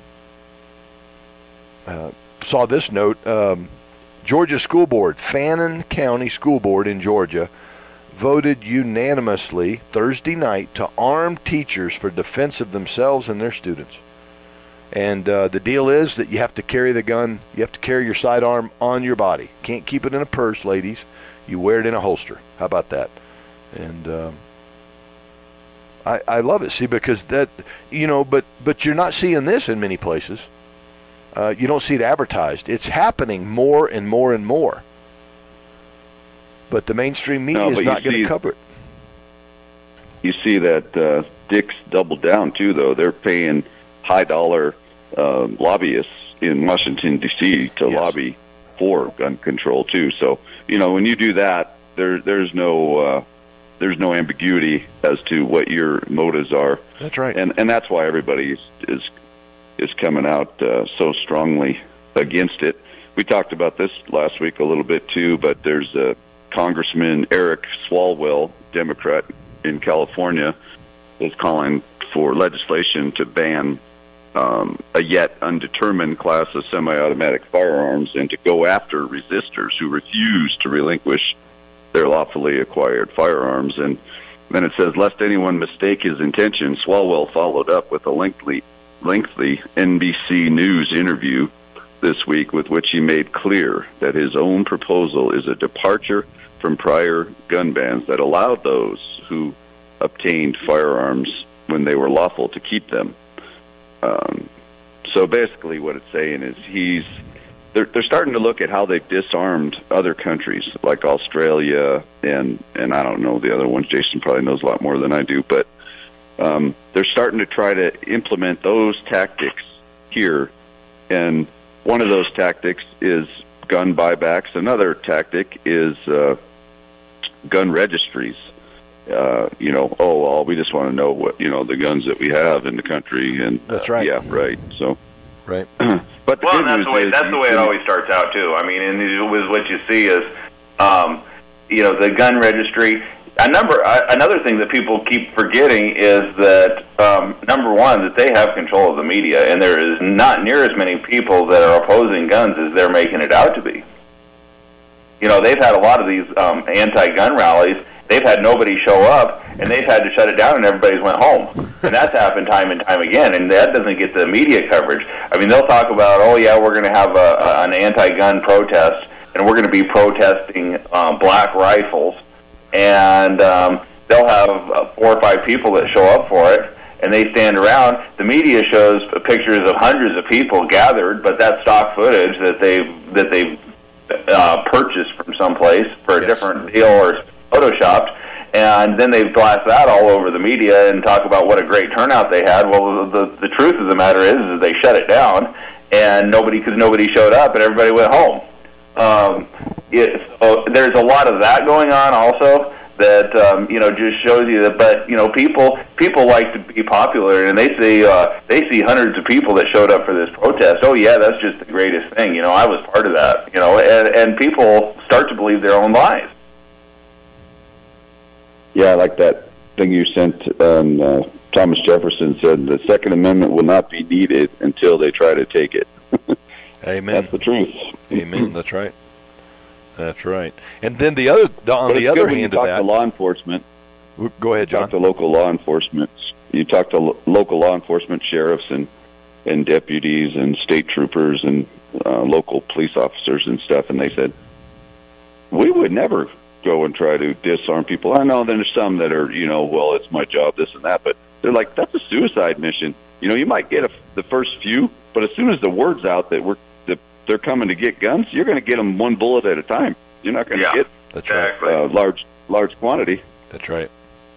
Speaker 3: uh, saw this note, um, Georgia School Board, Fannin County School Board in Georgia, voted unanimously Thursday night to arm teachers for defense of themselves and their students. And uh, the deal is that you have to carry the gun, you have to carry your sidearm on your body. Can't keep it in a purse, ladies. You wear it in a holster. How about that? And um, I, I love it, see, because that, you know, but, but you're not seeing this in many places. Uh, you don't see it advertised. It's happening more and more and more. But the mainstream media
Speaker 4: no,
Speaker 3: is not going to
Speaker 4: see,
Speaker 3: cover it.
Speaker 4: You see that uh, Dick's doubled down, too, though. They're paying high-dollar uh, lobbyists in Washington, D C to
Speaker 3: yes.
Speaker 4: lobby for gun control, too. So, you know, when you do that, there, there's no uh, there's no ambiguity as to what your motives are.
Speaker 3: That's right.
Speaker 4: And and that's why everybody is is, is coming out uh, so strongly against it. We talked about this last week a little bit, too, but there's a Congressman Eric Swalwell, Democrat in California, is calling for legislation to ban um, a yet undetermined class of semi-automatic firearms and to go after resistors who refuse to relinquish their lawfully acquired firearms. And then it says, lest anyone mistake his intention, Swalwell followed up with a lengthy, lengthy N B C News interview this week with which he made clear that his own proposal is a departure from prior gun bans that allowed those who obtained firearms when they were lawful to keep them. Um, so basically what it's saying is he's they're, they're starting to look at how they've disarmed other countries like Australia and, and I don't know the other ones. Jason probably knows a lot more than I do, but um, they're starting to try to implement those tactics here. And one of those tactics is gun buybacks. Another tactic is uh, gun registries. Uh, you know, oh, well, we just want to know what, you know, the guns that we have in the country. And
Speaker 3: that's right.
Speaker 4: Uh, yeah, right. So,
Speaker 3: right.
Speaker 4: But the
Speaker 5: well,
Speaker 4: good
Speaker 5: and that's
Speaker 4: news
Speaker 5: the way
Speaker 4: is
Speaker 5: that's the way it always starts out too. I mean, and it was what you see is, um, you know, the gun registry. A number, uh, another thing that people keep forgetting is that um, number one, that they have control of the media, and there is not near as many people that are opposing guns as they're making it out to be. You know, they've had a lot of these um, anti-gun rallies. They've had nobody show up, and they've had to shut it down, and everybody's went home. And that's happened time and time again, and that doesn't get the media coverage. I mean, they'll talk about, oh, yeah, we're going to have a, a, an anti-gun protest, and we're going to be protesting um, black rifles, and um, they'll have uh, four or five people that show up for it, and they stand around. The media shows pictures of hundreds of people gathered, but that's stock footage that they've, that they've uh, purchased from someplace for a
Speaker 3: Yes.
Speaker 5: different deal or photoshopped, and then they blast that all over the media and talk about what a great turnout they had. Well, the the truth of the matter is, is they shut it down, and nobody because nobody showed up, and everybody went home. Um, it, so there's a lot of that going on also. That um, you know just shows you that, but you know people people like to be popular, and they see uh, they see hundreds of people that showed up for this protest. Oh yeah, that's just the greatest thing. You know, I was part of that. You know, and and people start to believe their own lies.
Speaker 4: Yeah, I like that thing you sent. Um, uh, Thomas Jefferson said the Second Amendment will not be needed until they try to take it.
Speaker 3: Amen.
Speaker 4: That's the truth.
Speaker 3: Amen. That's right. That's right. And then the other, on
Speaker 4: But
Speaker 3: the
Speaker 4: it's
Speaker 3: other
Speaker 4: good when
Speaker 3: hand
Speaker 4: you
Speaker 3: of
Speaker 4: talk
Speaker 3: that,
Speaker 4: to law enforcement.
Speaker 3: go ahead,
Speaker 4: Talk
Speaker 3: John.
Speaker 4: to local law enforcement. You talk to lo- local law enforcement, sheriffs and and deputies and state troopers and uh, local police officers and stuff, and they said we would never go and try to disarm people. I know there's some that are, you know, well, it's my job, this and that, but they're like, that's a suicide mission. You know, you might get a, the first few, but as soon as the word's out that we're that they're coming to get guns, you're going to get them one bullet at a time. You're not going to
Speaker 5: Yeah.
Speaker 4: get
Speaker 3: That's right.
Speaker 5: Exactly.
Speaker 4: uh, large large quantity.
Speaker 3: That's right.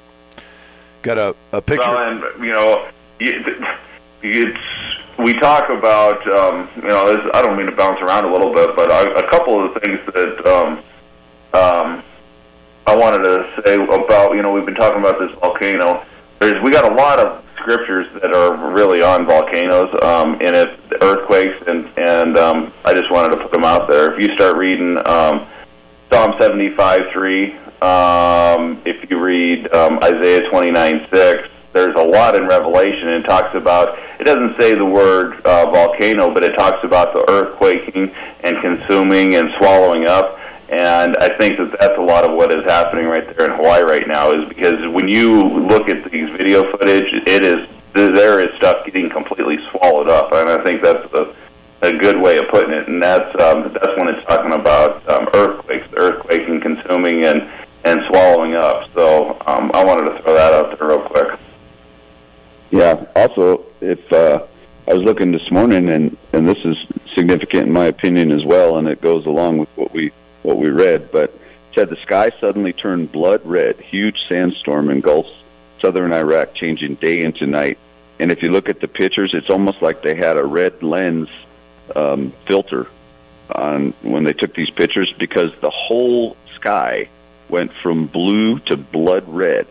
Speaker 3: Got a, a picture.
Speaker 5: Well, and you know, you- it's we talk about um, you know. This, I don't mean to bounce around a little bit, but I, a couple of the things that um, um, I wanted to say about you know we've been talking about this volcano. There's we got a lot of scriptures that are really on volcanoes um, and it earthquakes, and and um, I just wanted to put them out there. If you start reading um, Psalm seventy-five three, um, if you read um, Isaiah twenty-nine six, there's a lot in Revelation, and it talks about, it doesn't say the word uh, volcano, but it talks about the earth quaking and consuming and swallowing up. And I think that that's a lot of what is happening right there in Hawaii right now, is because when you look at these video footage, it is there is stuff getting completely swallowed up, and I think that's a, a good way of putting it. And that's um, that's when it's talking about um, earthquakes, earthquaking, consuming, and and swallowing up. So um, I wanted to throw that out there real quick.
Speaker 4: Yeah. Also, if uh, I was looking this morning, and and this is significant in my opinion as well, and it goes along with what we what we read, but it said the sky suddenly turned blood red. Huge sandstorm engulfs southern Iraq, changing day into night. And if you look at the pictures, it's almost like they had a red lens um, filter on when they took these pictures, because the whole sky went from blue to blood red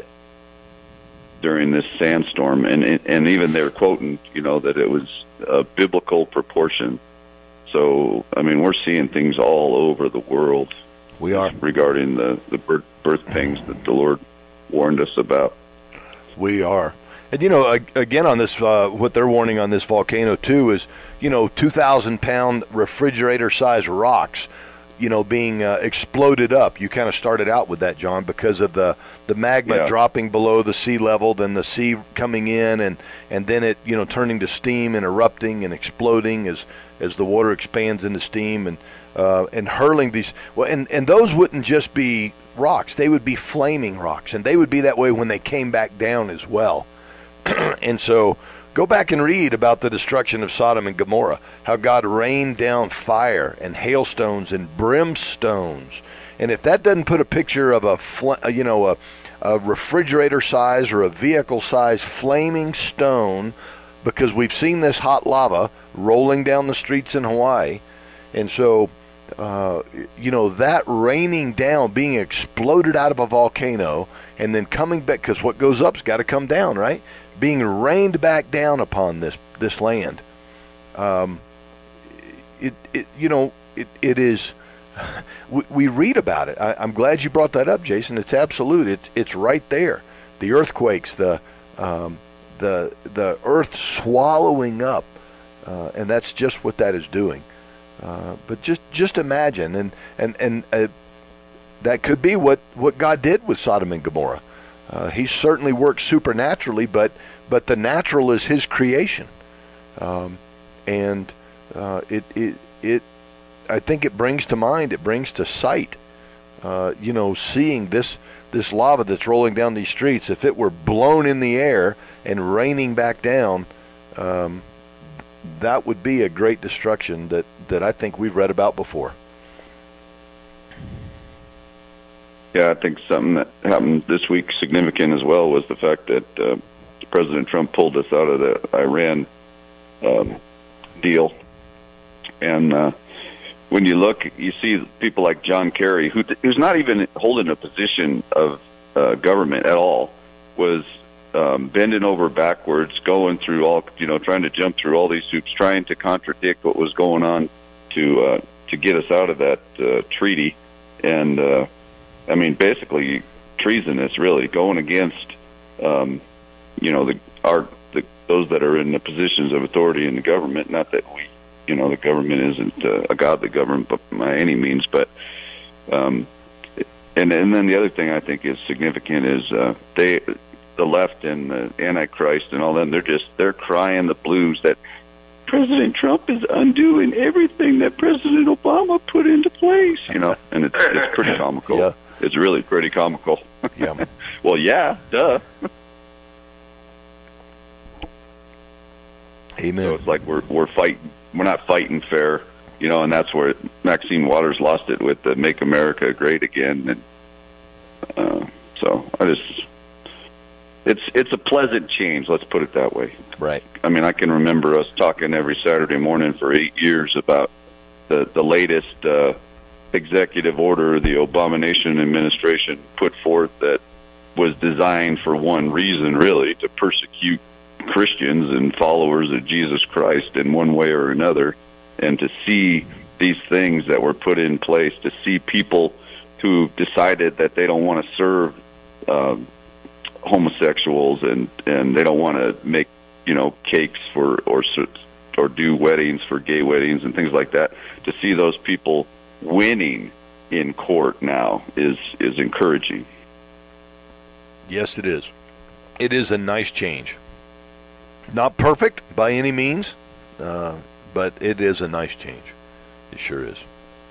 Speaker 4: during this sandstorm. And and even they were quoting, you know, that it was a biblical proportion. So, I mean, we're seeing things all over the world.
Speaker 3: We are.
Speaker 4: Regarding the, the birth, birth pangs that the Lord warned us about.
Speaker 3: We are. And, you know, again, on this, uh, what they're warning on this volcano, too, is, you know, two thousand pound refrigerator-sized rocks, you know, being uh, exploded up. You kind of started out with that, John, because of the, the magma
Speaker 4: Yeah.
Speaker 3: dropping below the sea level, then the sea coming in, and, and then it, you know, turning to steam and erupting and exploding as as the water expands into steam, and uh, and hurling these. Well, and, and those wouldn't just be rocks. They would be flaming rocks, and they would be that way when they came back down as well. And so go back and read about the destruction of Sodom and Gomorrah, how God rained down fire and hailstones and brimstones. And if that doesn't put a picture of a, fl- you know, a, a refrigerator size or a vehicle size flaming stone, because we've seen this hot lava rolling down the streets in Hawaii. And so, uh, you know, that raining down, being exploded out of a volcano, and then coming back, because what goes up's got to come down, right? Being rained back down upon this this land. Um, it, it you know, it, it is, we, we read about it. I, I'm glad you brought that up, Jason. It's absolute. It, it's right there. The earthquakes, the um, the the earth swallowing up, uh, and that's just what that is doing. Uh, but just just imagine, and and and uh, that could be what what God did with Sodom and Gomorrah. Uh, he certainly works supernaturally, but but the natural is His creation, um, and uh, it it it. I think it brings to mind, it brings to sight, uh, you know, seeing this this lava that's rolling down these streets. If it were blown in the air and raining back down, um, that would be a great destruction that, that I think we've read about before.
Speaker 4: Yeah, I think something that happened this week significant as well was the fact that uh, President Trump pulled us out of the Iran um, deal. And uh, when you look, you see people like John Kerry, who who's not even holding a position of uh, government at all, was um, bending over backwards, going through all, you know, trying to jump through all these hoops, trying to contradict what was going on to uh, to get us out of that uh, treaty. And uh, I mean, basically treasonous, really, going against, um, you know, the our the, those that are in the positions of authority in the government. Not that we, you know, the government isn't uh, a godly government by any means, but um, and and then the other thing I think is significant is uh, they, the left and the Antichrist and all them, they're just they're crying the blues that President Trump is undoing everything that President Obama put into place, you know, and it's it's pretty comical.
Speaker 3: Yeah.
Speaker 4: It's really pretty comical.
Speaker 3: Yeah.
Speaker 4: Well, yeah, duh.
Speaker 3: Amen.
Speaker 4: So it's like we're we're fighting. We're not fighting fair, you know, and that's where Maxine Waters lost it with the "Make America Great Again." And uh, so I just, it's it's a pleasant change. Let's put it that way.
Speaker 3: Right.
Speaker 4: I mean, I can remember us talking every Saturday morning for eight years about the the latest uh, executive order the Obama-nation administration put forth that was designed for one reason, really, to persecute Christians and followers of Jesus Christ in one way or another. And to see these things that were put in place, to see people who decided that they don't want to serve um, homosexuals and, and they don't want to make, you know, cakes for or or do weddings for gay weddings and things like that, to see those people winning in court now is is encouraging.
Speaker 3: Yes, it is. It is a nice change. Not perfect by any means, uh, but it is a nice change. It sure is.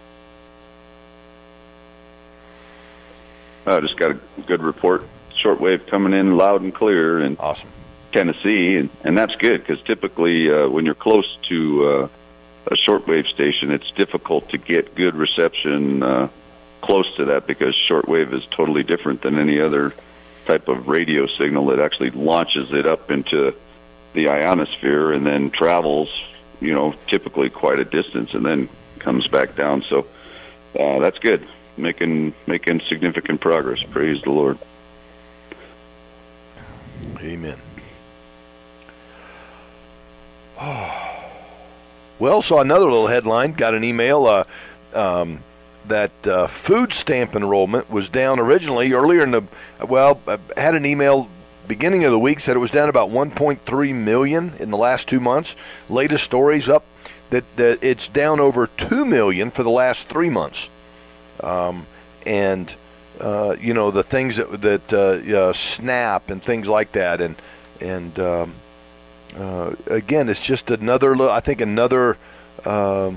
Speaker 4: I just got a good report. Shortwave coming in loud and clear in
Speaker 3: awesome.
Speaker 4: Tennessee, and, and that's good because typically uh, when you're close to uh, a shortwave station, it's difficult to get good reception uh, close to that because shortwave is totally different than any other type of radio signal. It actually launches it up into the ionosphere and then travels, you know, typically quite a distance and then comes back down. So uh, that's good. Making making significant progress. Praise the Lord.
Speaker 3: Amen. Well, so another little headline. Got an email uh, um, that uh, food stamp enrollment was down originally earlier in the. Well, I had an email beginning of the week said it was down about one point three million in the last two months. Latest stories up that, that it's down over two million for the last three months. Um, and uh, you know the things that that uh, uh, SNAP and things like that, and and um, uh, again, it's just another. I think another um,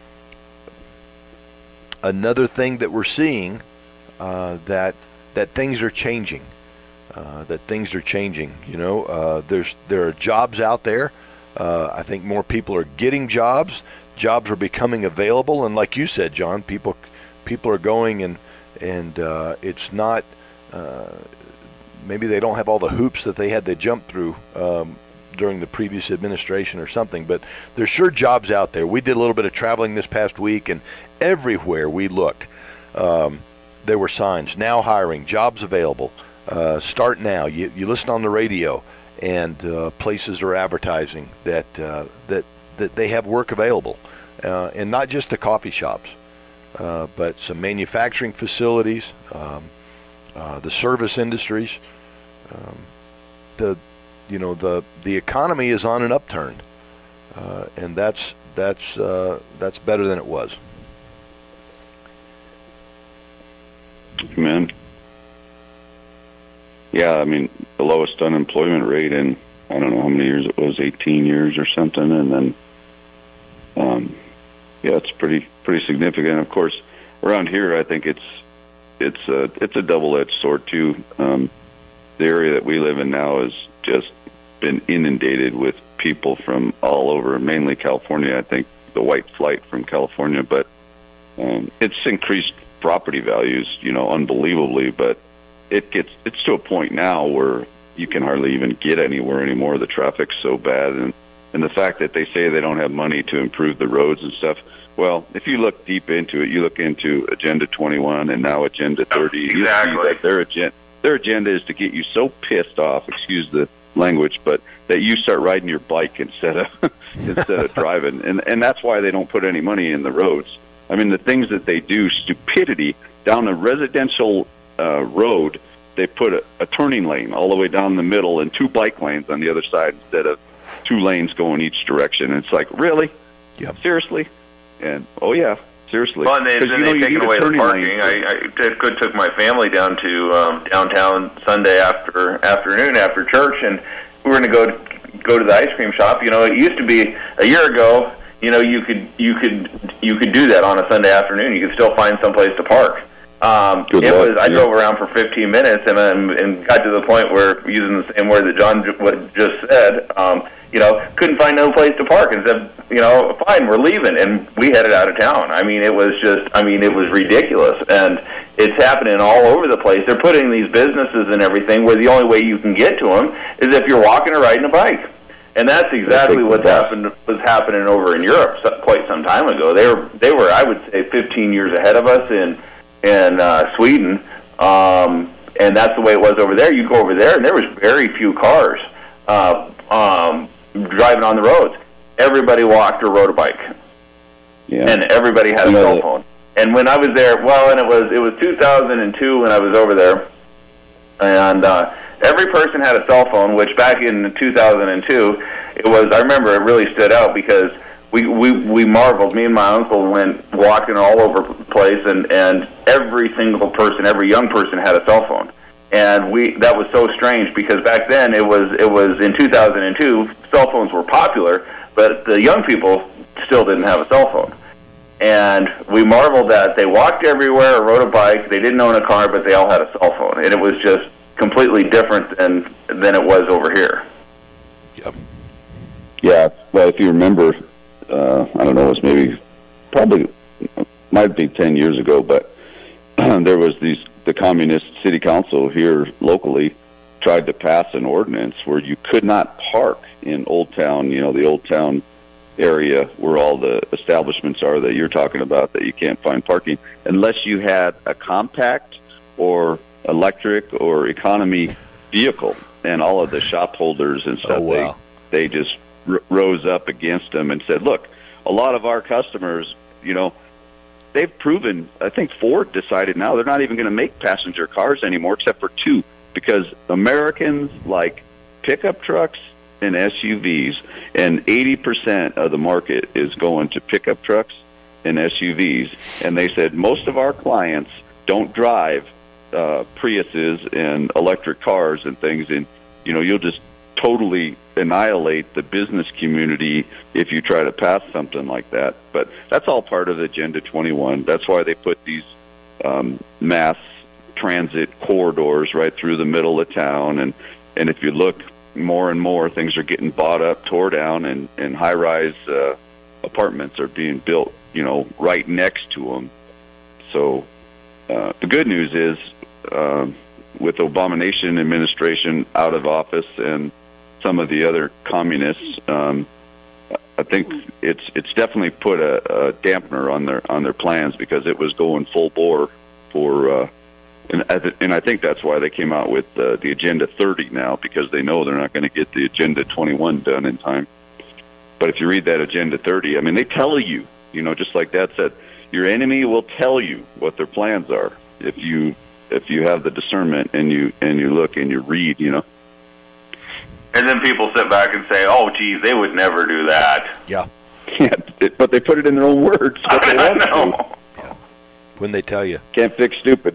Speaker 3: another thing that we're seeing uh, that that things are changing. Uh, that things are changing. You know, uh, there's there are jobs out there. Uh, I think more people are getting jobs. Jobs are becoming available, and like you said, John, people people are going and and uh, it's not. Uh, maybe they don't have all the hoops that they had to jump through um, during the previous administration or something, but there's sure jobs out there. We did a little bit of traveling this past week, and everywhere we looked, um, there were signs: now hiring, jobs available. Uh, start now. You, you listen on the radio, and uh, places are advertising that uh, that that they have work available, uh, and not just the coffee shops, uh, but some manufacturing facilities, um, uh, the service industries. Um, the you know the the economy is on an upturn, uh, and that's that's uh, that's better than it was.
Speaker 4: Amen. Yeah, I mean, the lowest unemployment rate in, I don't know how many years it was, eighteen years or something, and then, um, yeah, it's pretty pretty significant. Of course, around here, I think it's it's a, it's a double-edged sword, too. Um, the area that we live in now has just been inundated with people from all over, mainly California. I think the white flight from California, but um, it's increased property values, you know, unbelievably. But it gets it's to a point now where you can hardly even get anywhere anymore. The traffic's so bad, and and the fact that they say they don't have money to improve the roads and stuff. Well, if you look deep into it, you look into Agenda twenty-one and now Agenda thirty.
Speaker 5: Exactly.
Speaker 4: You see that their agenda, their agenda is to get you so pissed off, excuse the language, but that you start riding your bike instead of instead of driving, and and that's why they don't put any money in the roads. I mean, the things that they do, stupidity down a residential uh, road. They put a, a turning lane all the way down the middle and two bike lanes on the other side instead of two lanes going each direction. And it's like, really?
Speaker 3: Yep.
Speaker 4: Seriously? And oh yeah, seriously.
Speaker 5: Well, and they, then
Speaker 4: you know,
Speaker 5: they taken away the parking.
Speaker 4: I,
Speaker 5: I, I took, took my family down to um, downtown Sunday after afternoon after church, and we were going to go go to the ice cream shop. You know, it used to be a year ago. You know, you could you could you could do that on a Sunday afternoon. You could still find some place to park. Um,
Speaker 4: Good
Speaker 5: it
Speaker 4: luck.
Speaker 5: was. I
Speaker 4: Yeah.
Speaker 5: drove around for fifteen minutes, and um, and got to the point where, using the same word that John ju- what just said, um, you know, couldn't find no place to park, and said, you know, fine, we're leaving, and we headed out of town. I mean, it was just, I mean, it was ridiculous, and it's happening all over the place. They're putting these businesses and everything where the only way you can get to them is if you're walking or riding a bike. And that's exactly what's happened was happening over in Europe so, quite some time ago. They were, they were, I would say, fifteen years ahead of us in in uh, Sweden, um, and that's the way it was over there. You go over there, and there was very few cars uh, um, driving on the roads. Everybody walked or rode a bike,
Speaker 4: yeah.
Speaker 5: and everybody had a
Speaker 4: You know
Speaker 5: cell
Speaker 4: that-
Speaker 5: phone. And when I was there, well, and it was it was two thousand two when I was over there, and uh, every person had a cell phone. Which back in two thousand two, it was. I remember it really stood out because we we we marveled. Me and my uncle went walking all over the place, and and every single person, every young person had a cell phone. And we that was so strange because back then it was it was in two thousand two, cell phones were popular, but the young people still didn't have a cell phone. And we marveled that they walked everywhere or rode a bike. They didn't own a car, but they all had a cell phone, and it was just completely different than than it was over here.
Speaker 3: Yep.
Speaker 4: Yeah, well, if you remember, uh, I don't know, it was maybe, probably, might be ten years ago, but there was these, the communist city council here locally tried to pass an ordinance where you could not park in Old Town, you know, the Old Town area where all the establishments are that you're talking about that you can't find parking, unless you had a compact or electric or economy vehicle. And all of the shop holders and stuff,
Speaker 3: Oh, wow.
Speaker 4: they, they just r- rose up against them and said, look, a lot of our customers, you know, they've proven, I think Ford decided now they're not even going to make passenger cars anymore except for two, because Americans like pickup trucks and S U Vs, and eighty percent of the market is going to pickup trucks and S U Vs. And they said most of our clients don't drive uh, Priuses and electric cars and things, and you know, you'll just totally annihilate the business community if you try to pass something like that. But that's all part of Agenda twenty-one. That's why they put these um, mass transit corridors right through the middle of town. And, and if you look more and more, things are getting bought up, tore down, and, and high-rise uh, apartments are being built, you know, right next to them. So uh, the good news is, um, with the Abomination administration out of office and some of the other communists, um, I think it's it's definitely put a, a dampener on their on their plans, because it was going full bore for, uh, and I th- and I think that's why they came out with uh, the Agenda thirty now, because they know they're not going to get the Agenda twenty-one done in time. But if you read that Agenda thirty, I mean, they tell you, you know, just like Dad said, your enemy will tell you what their plans are if you if you have the discernment and you and you look and you read, you know.
Speaker 5: And then people sit back and say, "Oh, geez, they would never do that."
Speaker 3: Yeah.
Speaker 4: Yeah, but they put it in their own words. What they
Speaker 5: I
Speaker 4: want to do.
Speaker 5: know.
Speaker 3: Yeah. When they tell you.
Speaker 4: Can't fix stupid.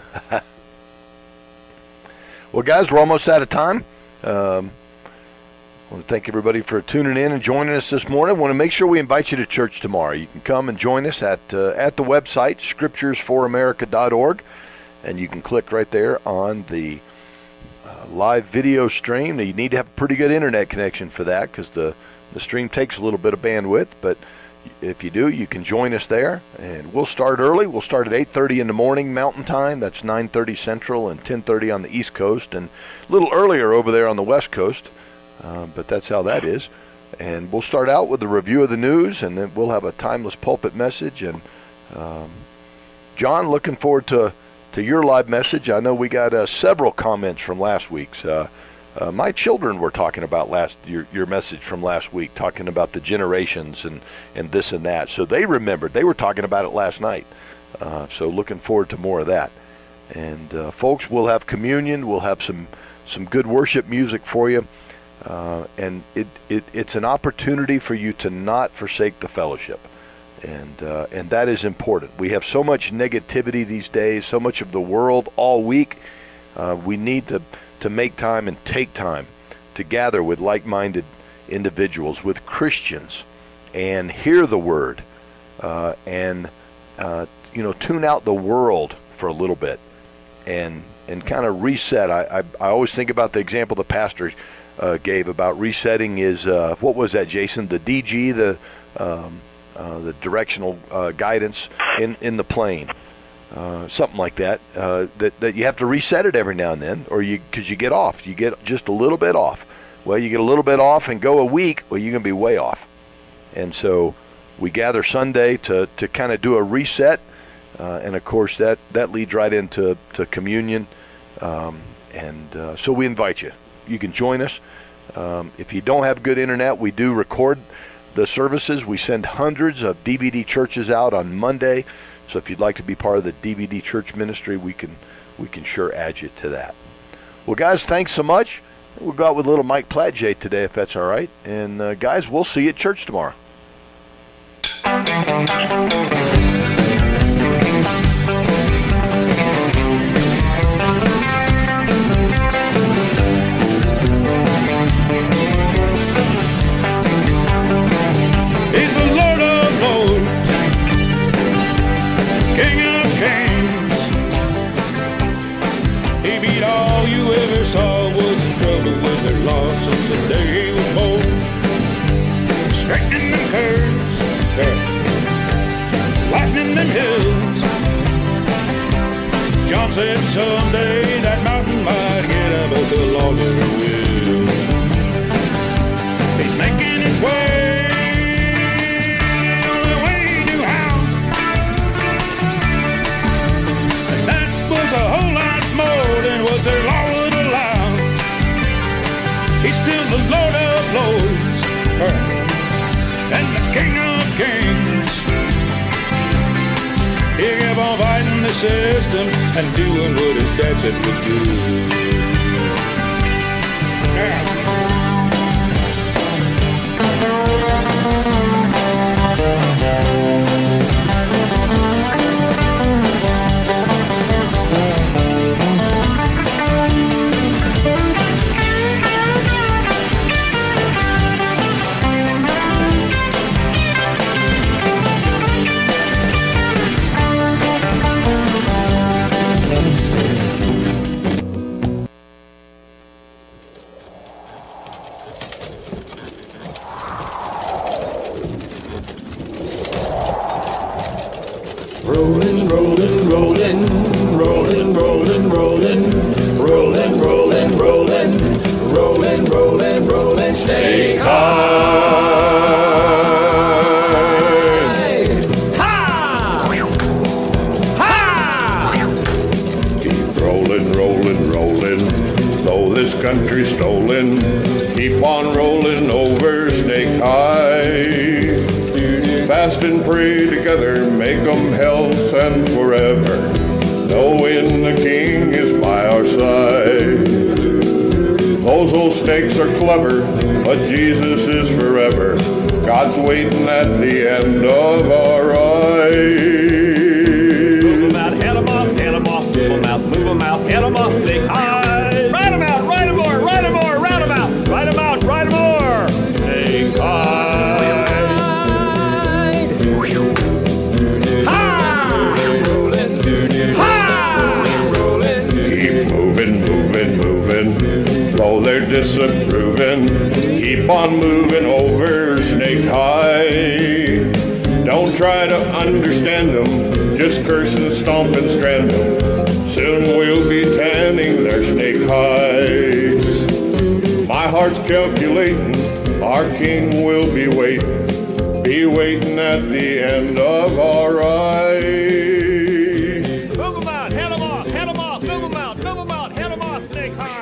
Speaker 3: Well, guys, we're almost out of time. Um, I want to thank everybody for tuning in and joining us this morning. I want to make sure we invite you to church tomorrow. You can come and join us at uh, at the website, scriptures for america dot org, and you can click right there on the uh, live video stream. Now, you need to have a pretty good internet connection for that, because the, the stream takes a little bit of bandwidth, but if you do, you can join us there. And we'll start early. We'll start at eight thirty in the morning Mountain Time. That's nine thirty Central and ten thirty on the East Coast, and a little earlier over there on the West Coast. Uh, but that's how that is. And we'll start out with a review of the news, and then we'll have a timeless pulpit message. And um, John, looking forward to to your live message. I know we got uh, several comments from last week's. Uh, uh, my children were talking about last your your message from last week, talking about the generations and and this and that. So they remembered. They were talking about it last night. Uh, so looking forward to more of that. And uh, folks, we'll have communion. We'll have some some good worship music for you. Uh, and it, it it's an opportunity for you to not forsake the fellowship, and uh, and that is important. We have so much negativity these days, so much of the world all week. Uh, we need to to make time and take time to gather with like-minded individuals, with Christians, and hear the word, uh, and uh, you know, tune out the world for a little bit, and and kind of reset. I, I I always think about the example the pastor Uh, gave about resetting is uh, what was that, Jason? The D G, the um, uh, the directional uh, guidance in, in the plane, uh, something like that. Uh, that that you have to reset it every now and then, or you because you get off, you get just a little bit off. Well, you get a little bit off and go a week, well, you're gonna be way off. And so we gather Sunday to to kind of do a reset, uh, and of course that that leads right into to communion, um, and uh, so we invite you. You can join us. Um, if you don't have good internet, we do record the services. We send hundreds of D V D churches out on Monday. So if you'd like to be part of the D V D church ministry, we can we can sure add you to that. Well, guys, thanks so much. We'll go out with a little Mike Platje today, if that's all right. And uh, guys, we'll see you at church tomorrow.
Speaker 7: John said someday that mountain might get up, but the Lord never will. He's making his way the way he knew how, and that was a whole lot more than what their law would allow. He's still the Lord of Lords and the King of Kings. He kept on fighting the system and doing what his dad said was good. Yeah.
Speaker 8: Rolling, rolling, rolling, rolling, rolling, rolling, rolling, rolling, rolling, rolling, rolling, rolling, stay high.
Speaker 1: Ha! Ha! Keep rolling, rolling, rolling, though this country's stolen. Keep on rolling over Snake High. Fast and pray together, make 'em health and forever, knowing the King is by our side. Those old snakes are clever, but Jesus is forever. God's waiting at the end of our ride.
Speaker 2: Move 'em out, head 'em off, head 'em off, move 'em out, move 'em out, head 'em off, Snake High. Ride 'em out, ride 'em more, ride 'em more, round 'em out, ride 'em out, ride 'em more, Snake High.
Speaker 1: Moving, moving, moving, though they're disapproving, keep on moving over Snake High. Don't try to understand them, just curse and stomp and strand them. Soon we'll be tanning their snake hides. My heart's calculating, our king will be waiting, be waiting at the end of our ride.
Speaker 2: Move 'em out, head 'em off, head 'em off, move 'em out, move 'em out, head 'em off, snake high.